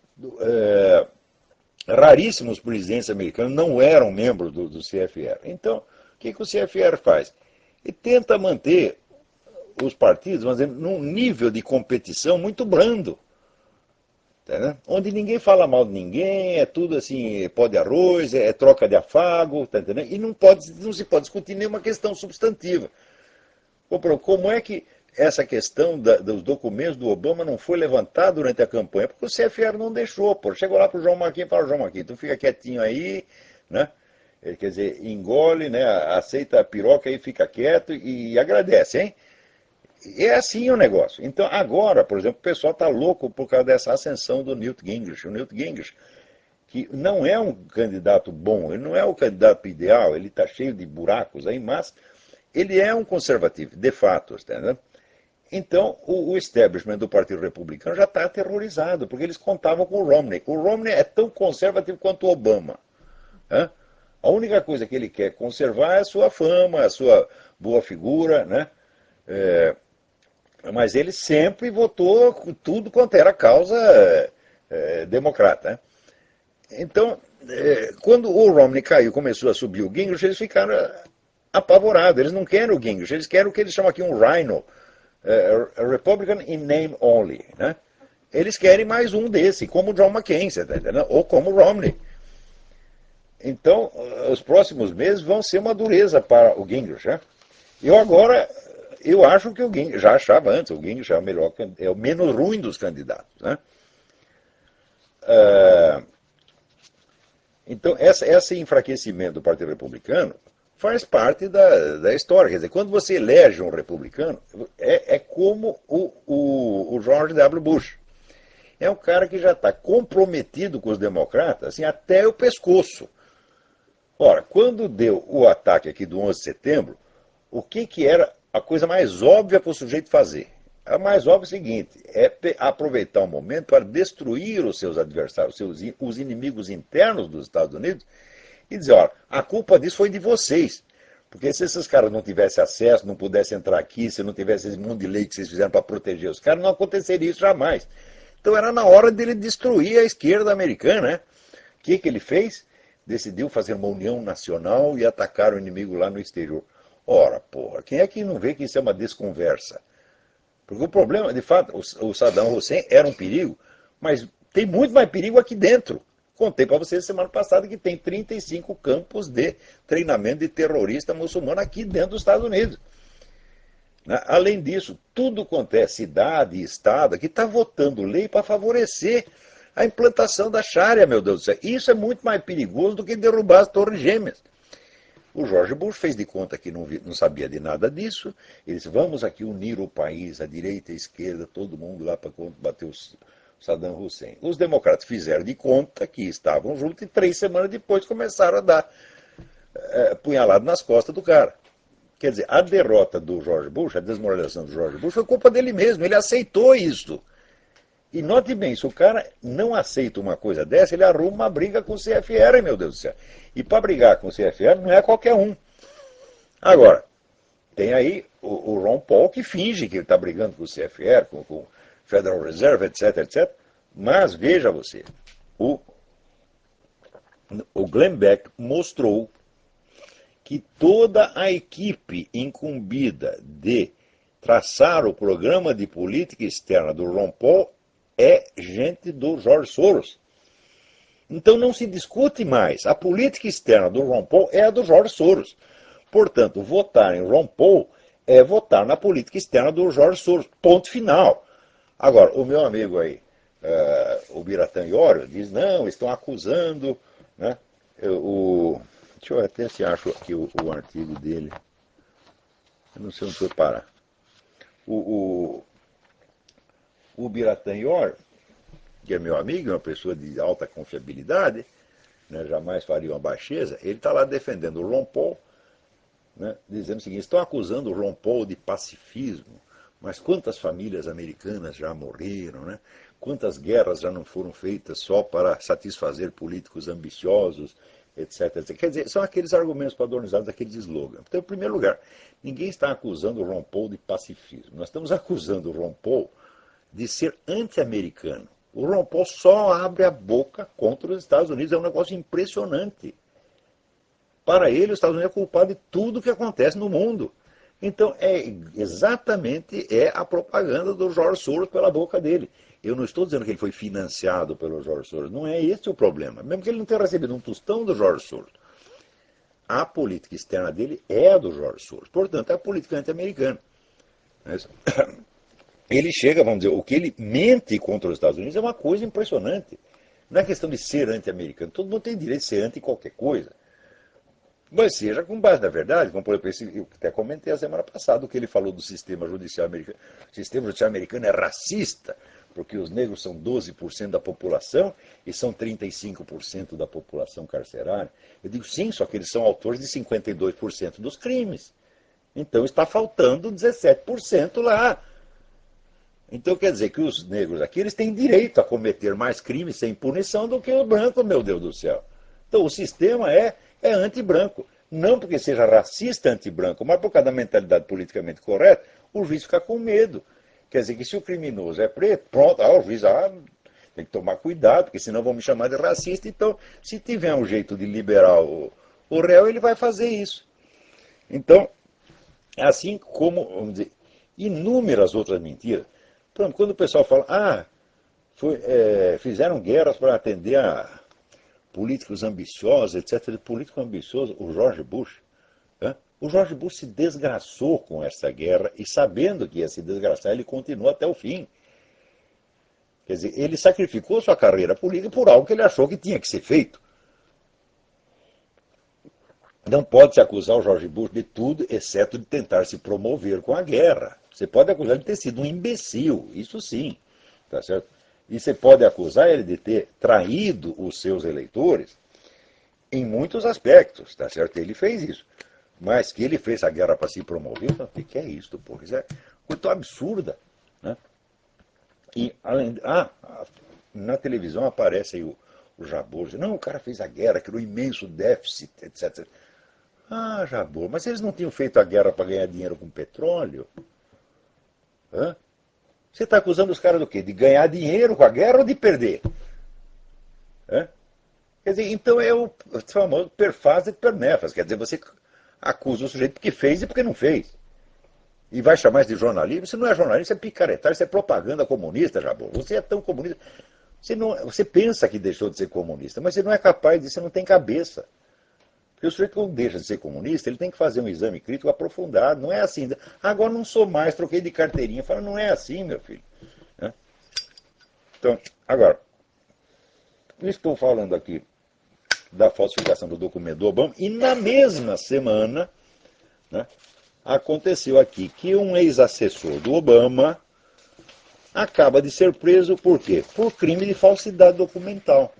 raríssimos presidentes americanos não eram membros do CFR. Então, o que o CFR faz? Ele tenta manter os partidos, vamos dizer, num nível de competição muito brando. Tá, onde ninguém fala mal de ninguém, é tudo assim, pó de arroz, é troca de afago, tá entendendo? E não se pode discutir nenhuma questão substantiva. Como é que essa questão dos documentos do Obama não foi levantada durante a campanha? Porque o CFR não deixou, pô. Chegou lá para o João Marquinhos e falou, João Marquinhos, tu fica quietinho aí, né? Quer dizer, engole, né? Aceita a piroca e fica quieto e agradece, hein? É assim o negócio. Então, agora, por exemplo, o pessoal está louco por causa dessa ascensão do Newt Gingrich. O Newt Gingrich, que não é um candidato bom, ele não é o candidato ideal, ele está cheio de buracos aí, mas ele é um conservativo, de fato. Tá, então, o establishment do Partido Republicano já está aterrorizado, porque eles contavam com o Romney. O Romney é tão conservativo quanto o Obama. Né? A única coisa que ele quer conservar é a sua fama, a sua boa figura, né? Mas ele sempre votou com tudo quanto era causa democrata. Né? Então, quando o Romney caiu, começou a subir o Gingrich, eles ficaram apavorados. Eles não querem o Gingrich, eles querem o que eles chamam aqui um rhino, a Republican in name only. Né? Eles querem mais um desse, como o John McCain, tá entendendo? Ou como o Romney. Então, os próximos meses vão ser uma dureza para o Gingrich. Né? Eu acho que o Gingrich, já achava antes, o Gingrich é o menos ruim dos candidatos. Né? Então, esse enfraquecimento do Partido Republicano faz parte da história. Quer dizer, quando você elege um republicano, é como o George W. Bush. É um cara que já está comprometido com os democratas assim, até o pescoço. Ora, quando deu o ataque aqui do 11 de setembro, o que era a coisa mais óbvia para o sujeito fazer? A mais óbvio é o seguinte, é aproveitar o momento para destruir os seus adversários, os inimigos internos dos Estados Unidos, e dizer, olha, a culpa disso foi de vocês. Porque se esses caras não tivessem acesso, não pudessem entrar aqui, se não tivesse esse mundo de lei que vocês fizeram para proteger os caras, não aconteceria isso jamais. Então era na hora dele destruir a esquerda americana, né? O que ele fez? Decidiu fazer uma união nacional e atacar o inimigo lá no exterior. Ora, porra, quem é que não vê que isso é uma desconversa? Porque o problema, de fato, o Saddam Hussein era um perigo, mas tem muito mais perigo aqui dentro. Contei para vocês semana passada que tem 35 campos de treinamento de terrorista muçulmano aqui dentro dos Estados Unidos. Além disso, tudo quanto é cidade e estado que está votando lei para favorecer a implantação da Sharia, meu Deus do céu. Isso é muito mais perigoso do que derrubar as Torres Gêmeas. O George Bush fez de conta que não sabia de nada disso. Ele disse, vamos aqui unir o país, a direita e a esquerda, todo mundo lá para combater o Saddam Hussein. Os democratas fizeram de conta que estavam juntos e 3 semanas depois começaram a dar punhalado nas costas do cara. Quer dizer, a derrota do George Bush, a desmoralização do George Bush foi culpa dele mesmo, ele aceitou isso. E note bem, se o cara não aceita uma coisa dessa, ele arruma uma briga com o CFR, meu Deus do céu. E para brigar com o CFR não é qualquer um. Agora, tem aí o Ron Paul que finge que ele está brigando com o CFR, com o Federal Reserve, etc, etc. Mas veja você, o Glenn Beck mostrou que toda a equipe incumbida de traçar o programa de política externa do Ron Paul é gente do George Soros. Então não se discute mais. A política externa do Ron Paul é a do George Soros. Portanto, votar em Ron Paul é votar na política externa do George Soros. Ponto final. Agora, o meu amigo aí, o Biratã Iório, diz, não, estão acusando, né, deixa eu até se acho aqui o artigo dele. Eu não sei onde foi parar. O Biratã Iório, que é meu amigo, é uma pessoa de alta confiabilidade, né, jamais faria uma baixeza, ele está lá defendendo o Ron Paul, né, dizendo o seguinte, estão acusando o Ron Paul de pacifismo, mas quantas famílias americanas já morreram, né? Quantas guerras já não foram feitas só para satisfazer políticos ambiciosos, etc, etc. Quer dizer, são aqueles argumentos padronizados, aqueles slogans. Então, em primeiro lugar, ninguém está acusando o Ron Paul de pacifismo. Nós estamos acusando o Ron Paul de ser anti-americano. O Ron Paul só abre a boca contra os Estados Unidos. É um negócio impressionante. Para ele, os Estados Unidos é culpado de tudo que acontece no mundo. Então, exatamente a propaganda do George Soros pela boca dele. Eu não estou dizendo que ele foi financiado pelo George Soros. Não é esse o problema. Mesmo que ele não tenha recebido um tostão do George Soros. A política externa dele é a do George Soros. Portanto, é a política anti-americana. Ele chega, vamos dizer, o que ele mente contra os Estados Unidos é uma coisa impressionante. Não é questão de ser anti-americano. Todo mundo tem direito de ser anti qualquer coisa. Mas seja com base na verdade, como por exemplo, eu até comentei a semana passada o que ele falou do sistema judicial americano. O sistema judicial americano é racista, porque os negros são 12% da população e são 35% da população carcerária. Eu digo sim, só que eles são autores de 52% dos crimes. Então está faltando 17% lá. Então quer dizer que os negros aqui eles têm direito a cometer mais crimes sem punição do que o branco, meu Deus do céu. Então o sistema é anti-branco. Não porque seja racista anti-branco, mas por causa da mentalidade politicamente correta, o juiz fica com medo. Quer dizer que se o criminoso é preto, pronto, o juiz tem que tomar cuidado, porque senão vão me chamar de racista. Então, se tiver um jeito de liberar o réu, ele vai fazer isso. Então, assim como, vamos dizer, inúmeras outras mentiras. Por exemplo, quando o pessoal fala, fizeram guerras para atender a políticos ambiciosos, etc. Político ambicioso, o George Bush. Né? O George Bush se desgraçou com essa guerra e sabendo que ia se desgraçar, ele continuou até o fim. Quer dizer, ele sacrificou sua carreira política por algo que ele achou que tinha que ser feito. Não pode-se acusar o George Bush de tudo, exceto de tentar se promover com a guerra. Você pode acusar de ter sido um imbecil, isso sim, tá certo? E você pode acusar ele de ter traído os seus eleitores em muitos aspectos, tá certo? Ele fez isso. Mas que ele fez a guerra para se promover, o que é isso, porra? Isso é coisa tão absurda. Né? E além, na televisão aparece aí o Jabor, não, o cara fez a guerra, criou um imenso déficit, etc. Ah, Jabor, mas eles não tinham feito a guerra para ganhar dinheiro com petróleo? Hã? Você está acusando os caras do quê? De ganhar dinheiro com a guerra ou de perder? Hã? Quer dizer, então é o famoso per faz et per nefas. Quer dizer, você acusa o sujeito porque fez e porque não fez. E vai chamar isso de jornalismo? Isso não é jornalismo, isso é picaretagem, isso é propaganda comunista, Jabor. Você é tão comunista. Você pensa que deixou de ser comunista, mas você não é capaz disso, você não tem cabeça. Porque o sujeito, quando deixa de ser comunista, ele tem que fazer um exame crítico aprofundado. Não é assim. Agora não sou mais, troquei de carteirinha. Fala, não é assim, meu filho. Né? Então, agora, estou falando aqui da falsificação do documento do Obama, e na mesma semana, né, aconteceu aqui que um ex-assessor do Obama acaba de ser preso por quê? Por crime de falsidade documental.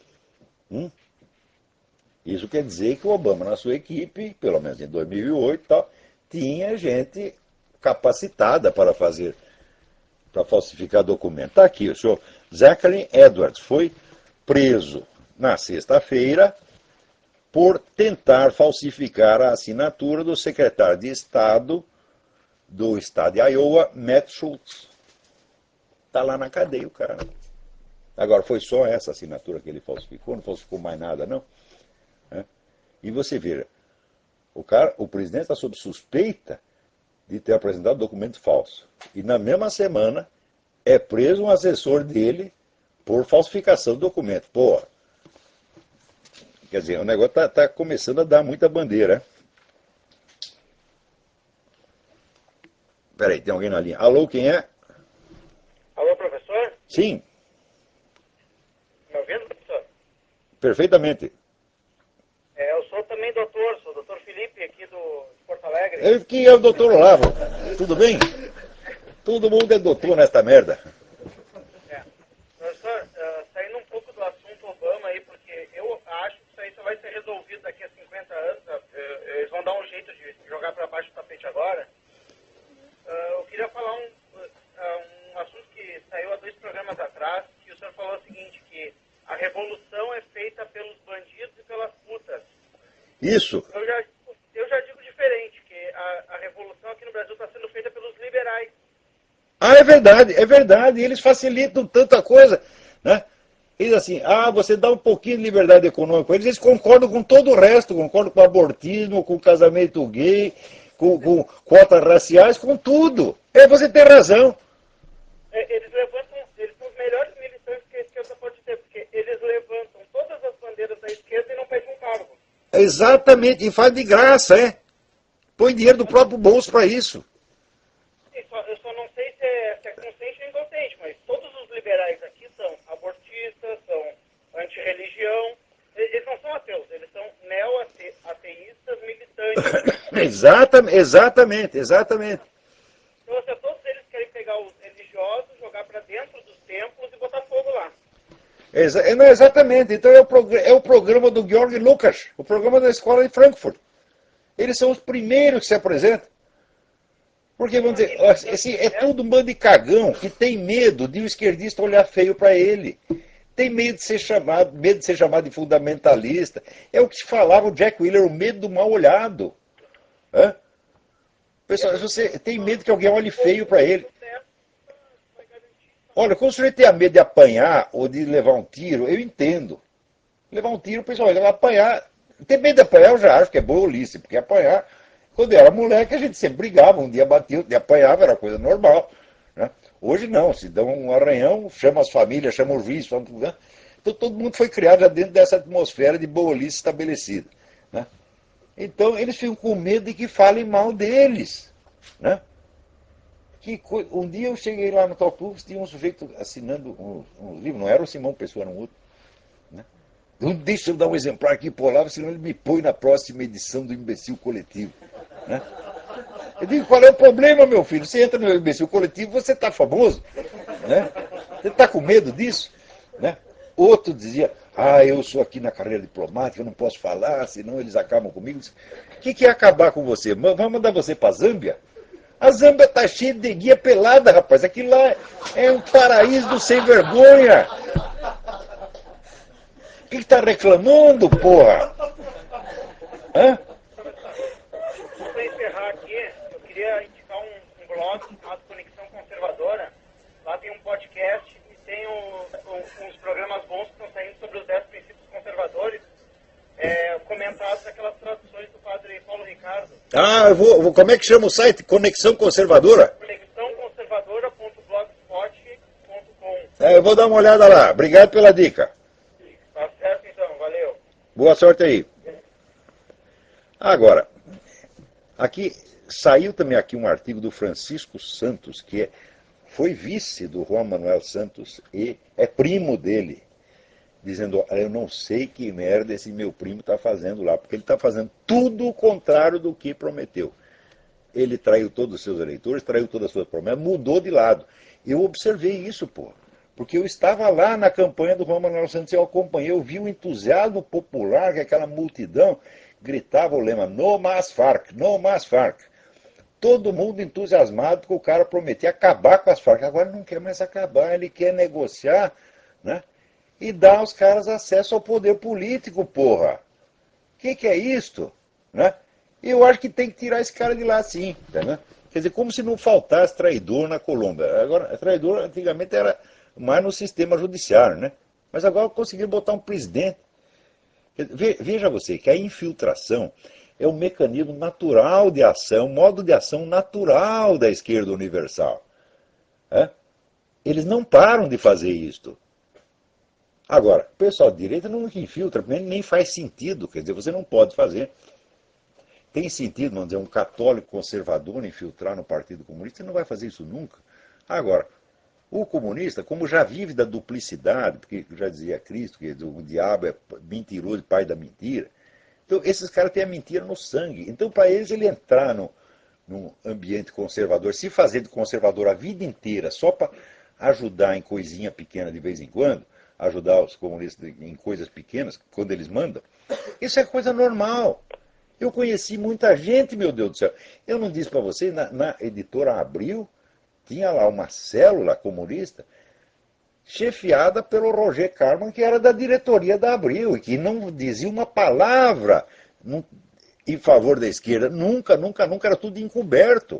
Isso quer dizer que o Obama, na sua equipe, pelo menos em 2008, tal, tinha gente capacitada para falsificar documento. Está aqui, o senhor Zachary Edwards foi preso na sexta-feira por tentar falsificar a assinatura do secretário de Estado do estado de Iowa, Matt Schultz. Está lá na cadeia o cara. Agora, foi só essa assinatura que ele falsificou, não falsificou mais nada, não. E você vê, o presidente está sob suspeita de ter apresentado documento falso. E na mesma semana é preso um assessor dele por falsificação do documento. Pô, quer dizer, o negócio está começando a dar muita bandeira. Peraí, tem alguém na linha. Alô, quem é? Alô, professor? Sim, Me ouvindo, professor? perfeitamente. Eu sou também doutor, sou o doutor Felipe aqui de Porto Alegre. Eu que é o doutor Olavo. Tudo bem? Todo mundo é doutor nesta merda. Professor, saindo um pouco do assunto Obama aí, porque eu acho que isso aí só vai ser resolvido daqui a 50 anos. Eles vão dar um jeito de jogar para baixo do tapete agora. Eu queria falar um assunto que saiu há 2 programas atrás, que o senhor falou o seguinte, que a revolução é feita pelos bandidos e pelas putas. Isso. Eu já digo diferente, que a revolução aqui no Brasil está sendo feita pelos liberais. Ah, é verdade, é verdade. Eles facilitam tanta coisa, né? Eles assim, você dá um pouquinho de liberdade econômica para eles, eles concordam com todo o resto, concordam com o abortismo, com o casamento gay, com cotas raciais, com tudo. Você tem razão. Eles são os melhores militantes que a esquerda pode ter, porque eles levantam todas as bandeiras da esquerda e não pedem um cargo. Exatamente, e faz de graça, é. Põe dinheiro do próprio bolso para isso. Eu só não sei se é consciente ou inconsciente, mas todos os liberais aqui são abortistas, são anti-religião. Eles não são ateus, eles são neo-ateístas militantes. Exatamente. Então, todos eles querem pegar os religiosos, jogar para dentro dos templos e botar fogo lá. Não, exatamente. Então é o programa do Georg Lukács, o programa da escola de Frankfurt. Eles são os primeiros que se apresentam. Porque, vamos dizer, é tudo um bando de cagão que tem medo de um esquerdista olhar feio para ele. Tem medo de ser chamado de fundamentalista. É o que se falava o Jack Wheeler, o medo do mal olhado. Pessoal, você tem medo que alguém olhe feio para ele. Olha, quando o sujeito tem medo de apanhar ou de levar um tiro, eu entendo. Levar um tiro, o pessoal vai apanhar. Ter medo de apanhar eu já acho que é boolice, porque apanhar, quando eu era moleque, a gente sempre brigava, um dia batia, outro dia apanhava, era coisa normal. Né? Hoje não, se dá um arranhão, chama as famílias, chama o juiz, então todo mundo foi criado já dentro dessa atmosfera de boolice estabelecida. Né? Então eles ficam com medo de que falem mal deles. Né? Um dia eu cheguei lá no Talk tinha um sujeito assinando um livro, não era o Simão Pessoa, era um outro. Né? Deixa eu dar um exemplar aqui por lá, senão ele me põe na próxima edição do Imbecil Coletivo. Né? Eu digo, qual é o problema, meu filho? Você entra no Imbecil Coletivo, você está famoso. Né? Você está com medo disso? Né? Outro dizia, eu sou aqui na carreira diplomática, eu não posso falar, senão eles acabam comigo. O que é acabar com você? Vamos mandar você para a Zâmbia? A Zâmbia tá cheia de guia pelada, rapaz. Aquilo lá é um paraíso do sem vergonha. O que tá reclamando, porra? Hã? Para encerrar aqui, eu queria indicar um blog chamado Conexão Conservadora. Lá tem um podcast e tem uns programas bons que estão saindo sobre os 10 princípios conservadores, comentados naquelas traduções do padre Paulo Ricardo. Ah, como é que chama o site? Conexão Conservadora? conexãoconservadora.blogspot.com. Eu vou dar uma olhada lá. Obrigado pela dica. Tá certo então, valeu. Boa sorte aí. Agora, aqui saiu também aqui um artigo do Francisco Santos, que foi vice do Juan Manuel Santos e é primo dele, dizendo, eu não sei que merda esse meu primo está fazendo lá, porque ele está fazendo tudo o contrário do que prometeu. Ele traiu todos os seus eleitores, traiu todas as suas promessas, mudou de lado. Eu observei isso, pô. Porque eu estava lá na campanha do Juan Manuel Santos, eu acompanhei, eu vi o entusiasmo popular, que aquela multidão gritava o lema, no mais Farc, no mais Farc. Todo mundo entusiasmado, porque o cara prometia acabar com as Farc. Agora não quer mais acabar, ele quer negociar, né? E dar aos caras acesso ao poder político, porra. O que é isto? Né? Eu acho que tem que tirar esse cara de lá sim. Né? Quer dizer, como se não faltasse traidor na Colômbia. Agora, traidor antigamente era mais no sistema judiciário, né? Mas agora conseguiram botar um presidente. Veja você que a infiltração é um mecanismo natural de ação, modo de ação natural da esquerda universal. É? Eles não param de fazer isto. Agora, o pessoal de direita não infiltra, nem faz sentido, quer dizer, você não pode fazer. Tem sentido, vamos dizer, um católico conservador infiltrar no Partido Comunista? Você não vai fazer isso nunca. Agora, o comunista, como já vive da duplicidade, porque já dizia Cristo, que o diabo é mentiroso e pai da mentira, então esses caras têm a mentira no sangue. Então, para eles, ele entrar num ambiente conservador, se fazer de conservador a vida inteira, só para ajudar em coisinha pequena de vez em quando, ajudar os comunistas em coisas pequenas, quando eles mandam, isso é coisa normal. Eu conheci muita gente, meu Deus do céu. Eu não disse para você, na editora Abril, tinha lá uma célula comunista chefiada pelo Roger Carman, que era da diretoria da Abril, e que não dizia uma palavra em favor da esquerda. Nunca, nunca, nunca, era tudo encoberto.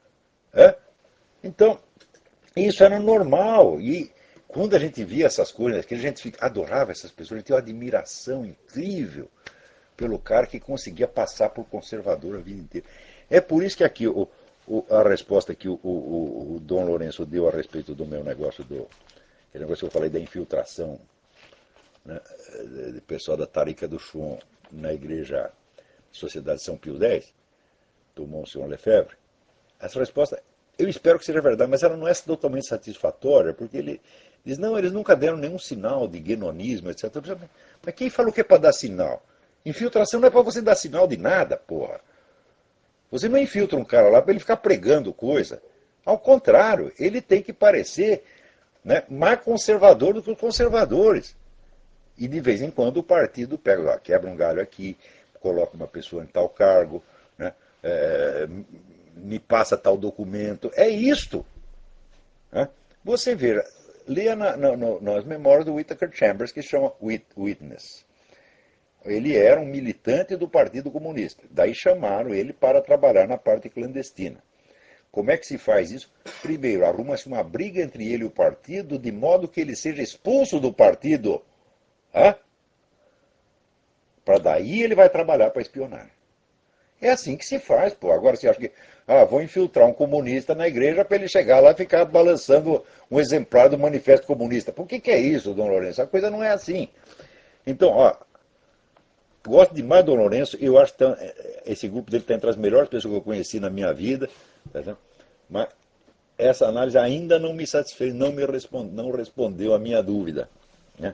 É? Então, isso era normal. E quando a gente via essas coisas, que a gente adorava essas pessoas, a gente tinha uma admiração incrível pelo cara que conseguia passar por conservador a vida inteira. É por isso que aqui a resposta que o Dom Lourenço deu a respeito do meu negócio, aquele negócio que eu falei da infiltração, né, do pessoal da Tarica do Chum na igreja Sociedade São Pio X, do Monsenhor Lefebvre, essa resposta, eu espero que seja verdade, mas ela não é totalmente satisfatória, porque ele diz, não, eles nunca deram nenhum sinal de guenonismo, etc. Mas quem falou que é para dar sinal? Infiltração não é para você dar sinal de nada, porra. Você não infiltra um cara lá para ele ficar pregando coisa. Ao contrário, ele tem que parecer, né, mais conservador do que os conservadores. E de vez em quando o partido pega, quebra um galho aqui, coloca uma pessoa em tal cargo, né, me passa tal documento. É isto. Né? Você vê, leia nas memórias do Whittaker Chambers, que chama Witness. Ele era um militante do Partido Comunista. Daí chamaram ele para trabalhar na parte clandestina. Como é que se faz isso? Primeiro, arruma-se uma briga entre ele e o partido, de modo que ele seja expulso do partido. Para daí ele vai trabalhar para espionar. É assim que se faz, pô. Agora você acha que, vou infiltrar um comunista na igreja para ele chegar lá e ficar balançando um exemplar do Manifesto Comunista. Por que é isso, Dom Lourenço? A coisa não é assim. Então, gosto demais do Dom Lourenço, eu acho que esse grupo dele está entre as melhores pessoas que eu conheci na minha vida, tá, mas essa análise ainda não me satisfez, não respondeu a minha dúvida. Né?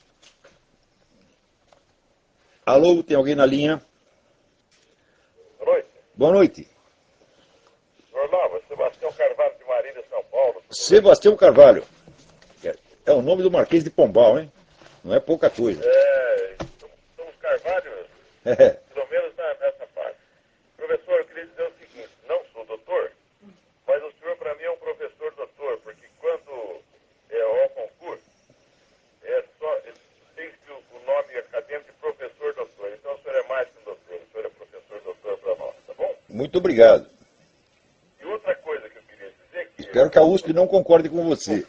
Alô, tem alguém na linha? Boa noite. Boa noite. Normal, Sebastião Carvalho de Marília, São Paulo. Sebastião Carvalho. É o nome do Marquês de Pombal, hein? Não é pouca coisa. Somos Carvalho, É. pelo menos nessa parte. Professor, eu queria dizer o seguinte, não sou doutor, Muito obrigado. E outra coisa que eu queria dizer que Espero que a USP não concorde com você.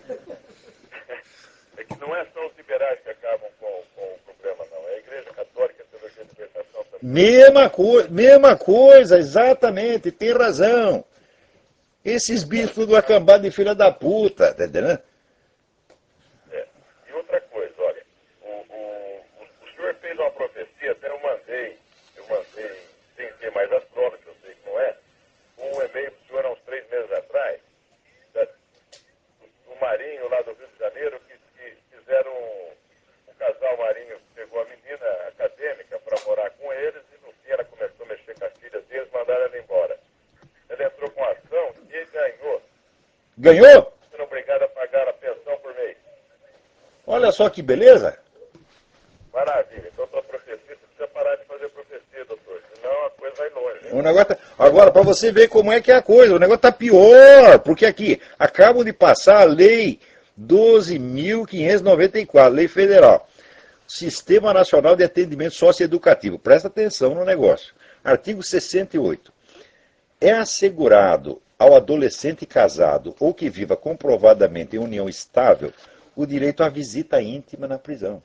é que não é só os liberais que acabam com o problema, não. É a Igreja Católica, a Teologia da Libertação também. Mesma coisa, exatamente, tem razão. Esses bispos do acambado de filha da puta, tá entendendo? É. E outra coisa, olha, o senhor fez uma profecia, até eu mandei, sem ter mais as provas, que eu sei que não é, um e-mail para o senhor há uns 3 meses atrás, do Marinho, lá do Rio de Janeiro, que fizeram um casal Marinho pegou a menina acadêmica para morar com eles e no fim ela começou a mexer com as filhas deles, mandaram ela embora. Ela entrou com ação e ganhou. Ganhou? Sendo obrigada a pagar a pensão por mês. Olha só que beleza. Maravilha. Então, sua profecia, você precisa parar de fazer profecia, doutor. Senão a coisa vai longe. Hein? O negócio agora, para você ver como é que é a coisa, o negócio está pior, porque aqui, acabam de passar a lei 12.594, lei federal. Sistema Nacional de Atendimento Socioeducativo. Presta atenção no negócio. Artigo 68. É assegurado ao adolescente casado ou que viva comprovadamente em união estável o direito à visita íntima na prisão.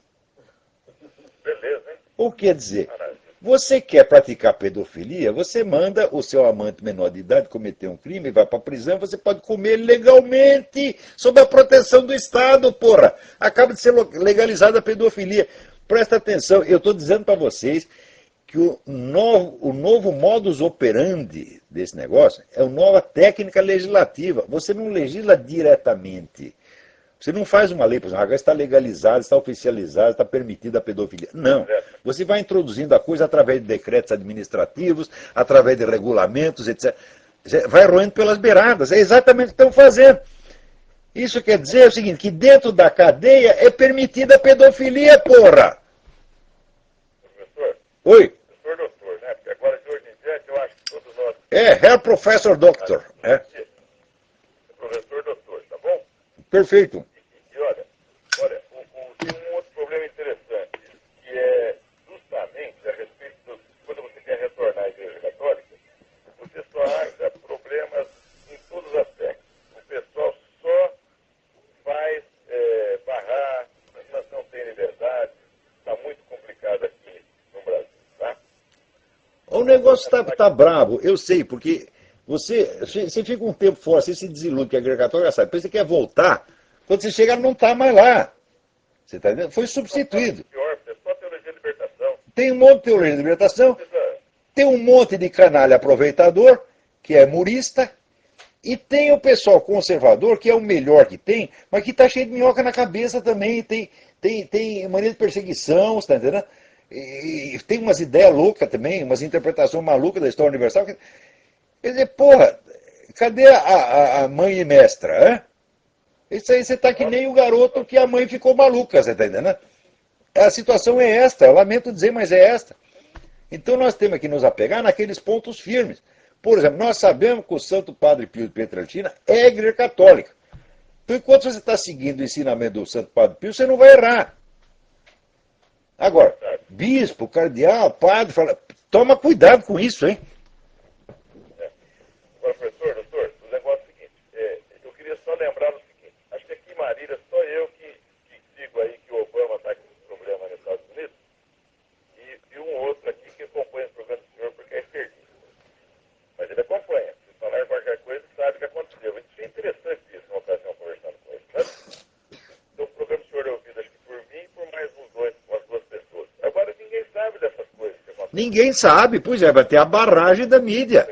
Beleza, hein? Ou quer dizer, Maravilha. você quer praticar pedofilia, você manda o seu amante menor de idade cometer um crime, vai para a prisão, você pode comer ele legalmente, sob a proteção do Estado, porra. Acaba de ser legalizada a pedofilia. Presta atenção, eu estou dizendo para vocês que o novo modus operandi desse negócio é uma nova técnica legislativa. Você não legisla diretamente. Você não faz uma lei, por exemplo, agora está legalizado, está oficializado, está permitida a pedofilia. Não. Você vai introduzindo a coisa através de decretos administrativos, através de regulamentos, etc. Vai roendo pelas beiradas. É exatamente o que estão fazendo. Isso quer dizer o seguinte, que dentro da cadeia é permitida a pedofilia, porra! Professor? Oi? Professor doutor, né? Porque agora de hoje em diante eu acho que todos nós... Herr Professor Doctor. É. Professor doutor, tá bom? Perfeito. E olha, tem um outro problema interessante, que é justamente a respeito do... Quando você quer retornar à Igreja Católica, você só acha problemas em todos os aspectos. O pessoal só faz barrar, não tem liberdade, está muito complicado aqui no Brasil, tá? O negócio tá bravo, eu sei, porque você fica um tempo fora, você se desilude que a Igreja Católica sabe, depois você quer voltar, quando você chega não está mais lá. Você está entendendo? Foi substituído. Pior, é só teologia de libertação. Tem um monte de teologia de libertação, Precisa... tem um monte de canalha aproveitador, que é murista, e tem o pessoal conservador, que é o melhor que tem, mas que está cheio de minhoca na cabeça também, tem mania de perseguição, você está entendendo? E tem umas ideias loucas também, umas interpretações malucas da história universal. Quer dizer, porra, cadê a mãe e mestra? Hein? Isso aí você está que nem o garoto que a mãe ficou maluca, você está entendendo? A situação é esta, eu lamento dizer, mas é esta. Então nós temos que nos apegar naqueles pontos firmes. Por exemplo, nós sabemos que o Santo Padre Pio de Pietrelcina é a Igreja Católica. Então, enquanto você está seguindo o ensinamento do Santo Padre Pio, você não vai errar. Agora, bispo, cardeal, padre, fala, toma cuidado com isso, hein? Agora, professor, doutor, o negócio é o seguinte, eu queria só lembrar o seguinte, acho que aqui em Marília só eu que digo aí que o Obama está com esse problema nos Estados Unidos, e um outro aqui que acompanha o programa do senhor porque é esquerdista. Mas ele acompanha, se falar qualquer coisa, sabe o que aconteceu. Isso é interessante isso, uma ocasião conversando com ele, sabe? Então o programa do senhor é ouvido acho que por mim e por mais umas duas pessoas. Agora ninguém sabe dessas coisas que acontecem. Ninguém sabe, pois é, vai ter a barragem da mídia.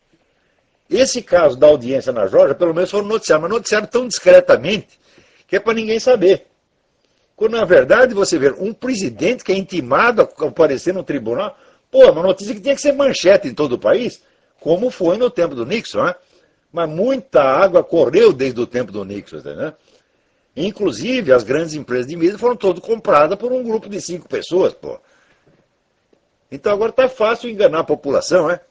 Esse caso da audiência na Geórgia, pelo menos foram noticiados, mas noticiaram tão discretamente que é para ninguém saber. Quando, na verdade, você vê um presidente que é intimado a comparecer no tribunal, pô, uma notícia que tinha que ser manchete em todo o país, como foi no tempo do Nixon, né? Mas muita água correu desde o tempo do Nixon, né? Inclusive, as grandes empresas de mídia foram todas compradas por um grupo de 5 pessoas, pô. Então agora está fácil enganar a população, né?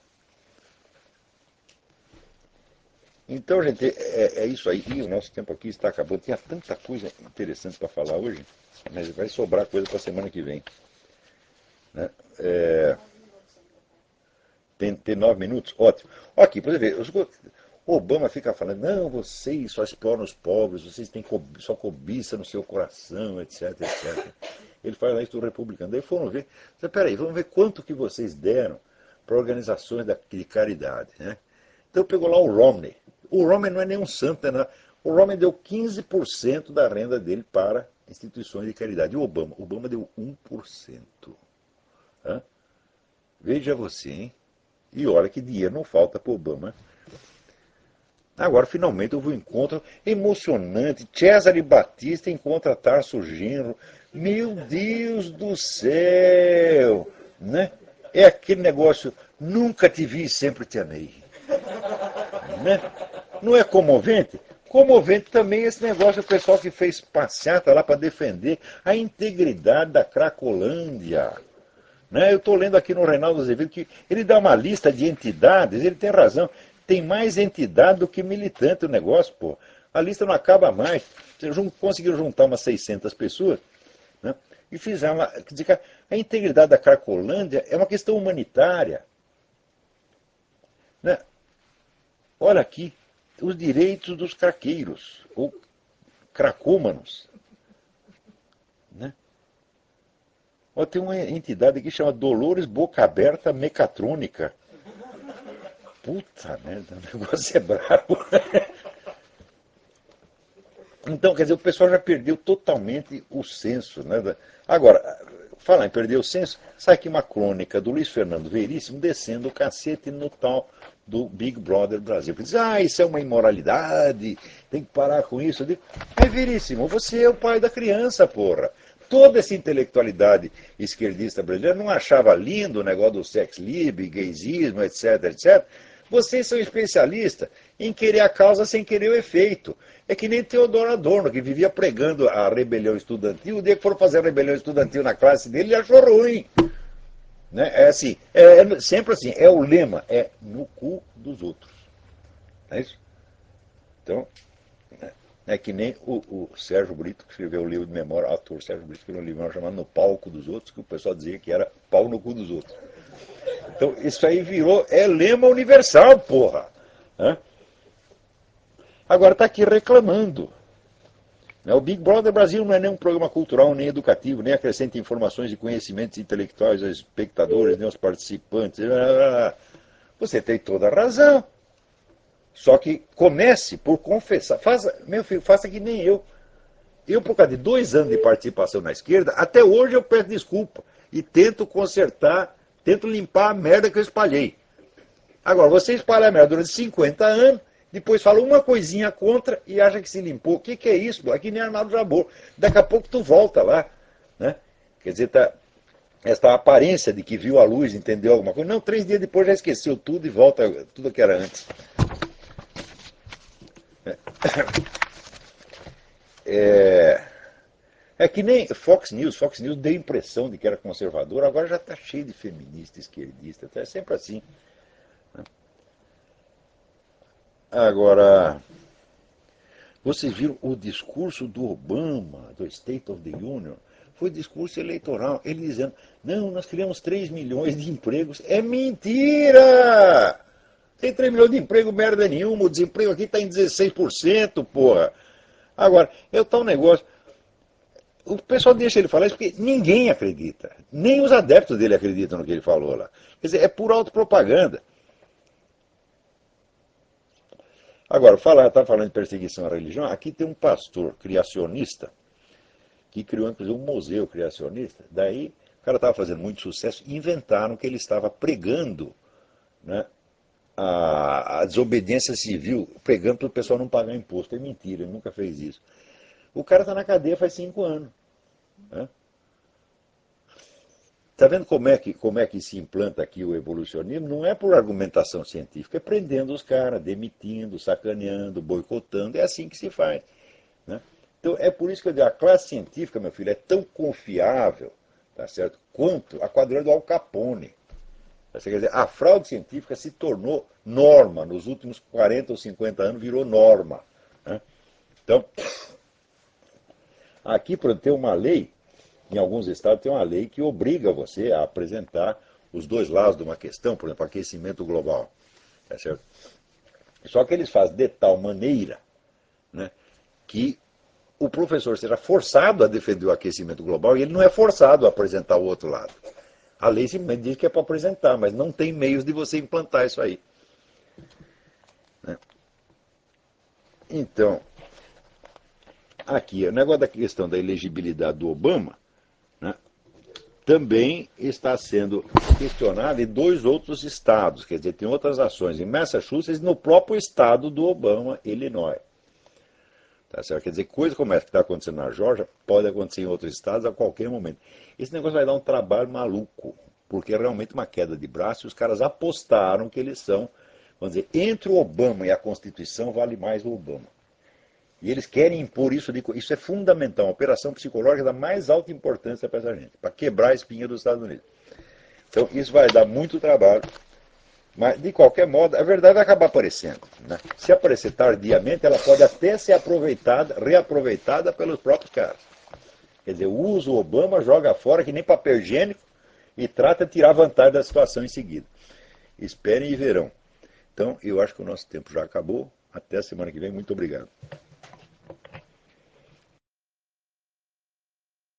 Então, gente, é isso aí. E o nosso tempo aqui está acabando. Tinha tanta coisa interessante para falar hoje, mas vai sobrar coisa para a semana que vem. Né? Tem 9 minutos? Ótimo. Aqui, por exemplo, o Obama fica falando, não, vocês só exploram os pobres, vocês têm só cobiça no seu coração, etc, etc. Ele fala isso do republicano. Daí foram ver, peraí, vamos ver quanto que vocês deram para organizações de caridade. Né? Então pegou lá o Romney. O Romney não é nenhum santo, né? O Romney deu 15% da renda dele para instituições de caridade. E o Obama deu 1%. Hã? Veja você, hein? E olha que dinheiro não falta para o Obama. Agora, finalmente, houve um encontro emocionante. Cesare Batista encontra Tarso Genro. Meu Deus do céu! Né? É aquele negócio, nunca te vi e sempre te amei. Né? Não é comovente? Comovente também esse negócio, o pessoal que fez passeata lá para defender a integridade da Cracolândia. Né? Eu estou lendo aqui no Reinaldo Azevedo que ele dá uma lista de entidades, ele tem razão. Tem mais entidade do que militante o negócio, pô. A lista não acaba mais. Conseguiram juntar umas 600 pessoas, né? E fizeram lá. Quer dizer, a integridade da Cracolândia é uma questão humanitária. Né? Olha aqui, os direitos dos craqueiros, ou cracômanos. Né? Ó, tem uma entidade aqui que chama Dolores Boca Aberta Mecatrônica. Puta merda, o negócio é brabo. Então, quer dizer, o pessoal já perdeu totalmente o senso. Né? Agora, falar em perder o senso, sai aqui uma crônica do Luiz Fernando Veríssimo descendo o cacete no tal do Big Brother Brasil. Diz, isso é uma imoralidade, tem que parar com isso. Eu digo, Veríssimo, você é o pai da criança, porra. Toda essa intelectualidade esquerdista brasileira não achava lindo o negócio do sex lib, gaysismo, etc, etc. Vocês são especialistas em querer a causa sem querer o efeito. É que nem Teodoro Adorno, que vivia pregando a rebelião estudantil. O dia que foram fazer a rebelião estudantil na classe dele, ele achou ruim. Né? É assim, sempre assim, é o lema, é no cu dos outros. Não é isso? Então, é que nem o Sérgio Brito, que escreveu o livro de memória, o ator Sérgio Brito, escreveu um livro chamado No Palco dos Outros, que o pessoal dizia que era pau no cu dos outros. Então, isso aí virou, lema universal, porra. Hã? Agora está aqui reclamando. O Big Brother Brasil não é nem um programa cultural, nem educativo, nem acrescenta informações e conhecimentos intelectuais aos espectadores, nem aos participantes. Você tem toda a razão. Só que comece por confessar. Meu filho, faça que nem eu. Eu, por causa de 2 anos de participação na esquerda, até hoje eu peço desculpa. E tento consertar, tento limpar a merda que eu espalhei. Agora, você espalha a merda durante 50 anos, depois fala uma coisinha contra e acha que se limpou. O que é isso? Aqui nem Arnaldo Jabor. Daqui a pouco tu volta lá. Né? Quer dizer, essa aparência de que viu a luz, entendeu alguma coisa. Não, 3 dias depois já esqueceu tudo e volta tudo que era antes. É que nem Fox News deu a impressão de que era conservador, agora já está cheio de feminista, esquerdista, é sempre assim. Agora, vocês viram o discurso do Obama, do State of the Union, foi discurso eleitoral, ele dizendo, não, nós criamos 3 milhões de empregos. É mentira! Tem 3 milhões de emprego, merda nenhuma, o desemprego aqui está em 16%, porra. Agora, é o tal negócio, o pessoal deixa ele falar isso porque ninguém acredita, nem os adeptos dele acreditam no que ele falou lá. Quer dizer, é pura autopropaganda. Agora, está falando de perseguição à religião, aqui tem um pastor criacionista que criou inclusive um museu criacionista. Daí o cara estava fazendo muito sucesso, inventaram que ele estava pregando, né, a desobediência civil, pregando para o pessoal não pagar imposto. É mentira, ele nunca fez isso. O cara está na cadeia faz 5 anos. Né? Está vendo como é que se implanta aqui o evolucionismo? Não é por argumentação científica, é prendendo os caras, demitindo, sacaneando, boicotando. É assim que se faz. Né? Então, é por isso que eu digo, a classe científica, meu filho, é tão confiável, tá certo, quanto a quadrilha do Al Capone. Quer dizer, a fraude científica se tornou norma. Nos últimos 40 ou 50 anos virou norma. Né? Então, aqui, por tem uma lei, em alguns estados tem uma lei que obriga você a apresentar os dois lados de uma questão, por exemplo, aquecimento global. Tá certo? Só que eles fazem de tal maneira, né, que o professor será forçado a defender o aquecimento global e ele não é forçado a apresentar o outro lado. A lei simplesmente diz que é para apresentar, mas não tem meios de você implantar isso aí. Né? Então, aqui, o negócio da questão da elegibilidade do Obama, né, também está sendo questionado em dois outros estados, quer dizer, tem outras ações, em Massachusetts e no próprio estado do Obama, Illinois. Tá certo? Quer dizer, coisa como essa que está acontecendo na Geórgia pode acontecer em outros estados a qualquer momento. Esse negócio vai dar um trabalho maluco, porque é realmente uma queda de braço e os caras apostaram que eles são, vamos dizer, entre o Obama e a Constituição vale mais o Obama. E eles querem impor isso, isso é fundamental, uma operação psicológica da mais alta importância para essa gente, para quebrar a espinha dos Estados Unidos. Então isso vai dar muito trabalho, mas de qualquer modo a verdade vai acabar aparecendo. Né? Se aparecer tardiamente, ela pode até ser aproveitada, reaproveitada pelos próprios caras. Quer dizer, usa o Obama, joga fora que nem papel higiênico e trata de tirar vantagem da situação em seguida. Esperem e verão. Então, eu acho que o nosso tempo já acabou. Até a semana que vem. Muito obrigado.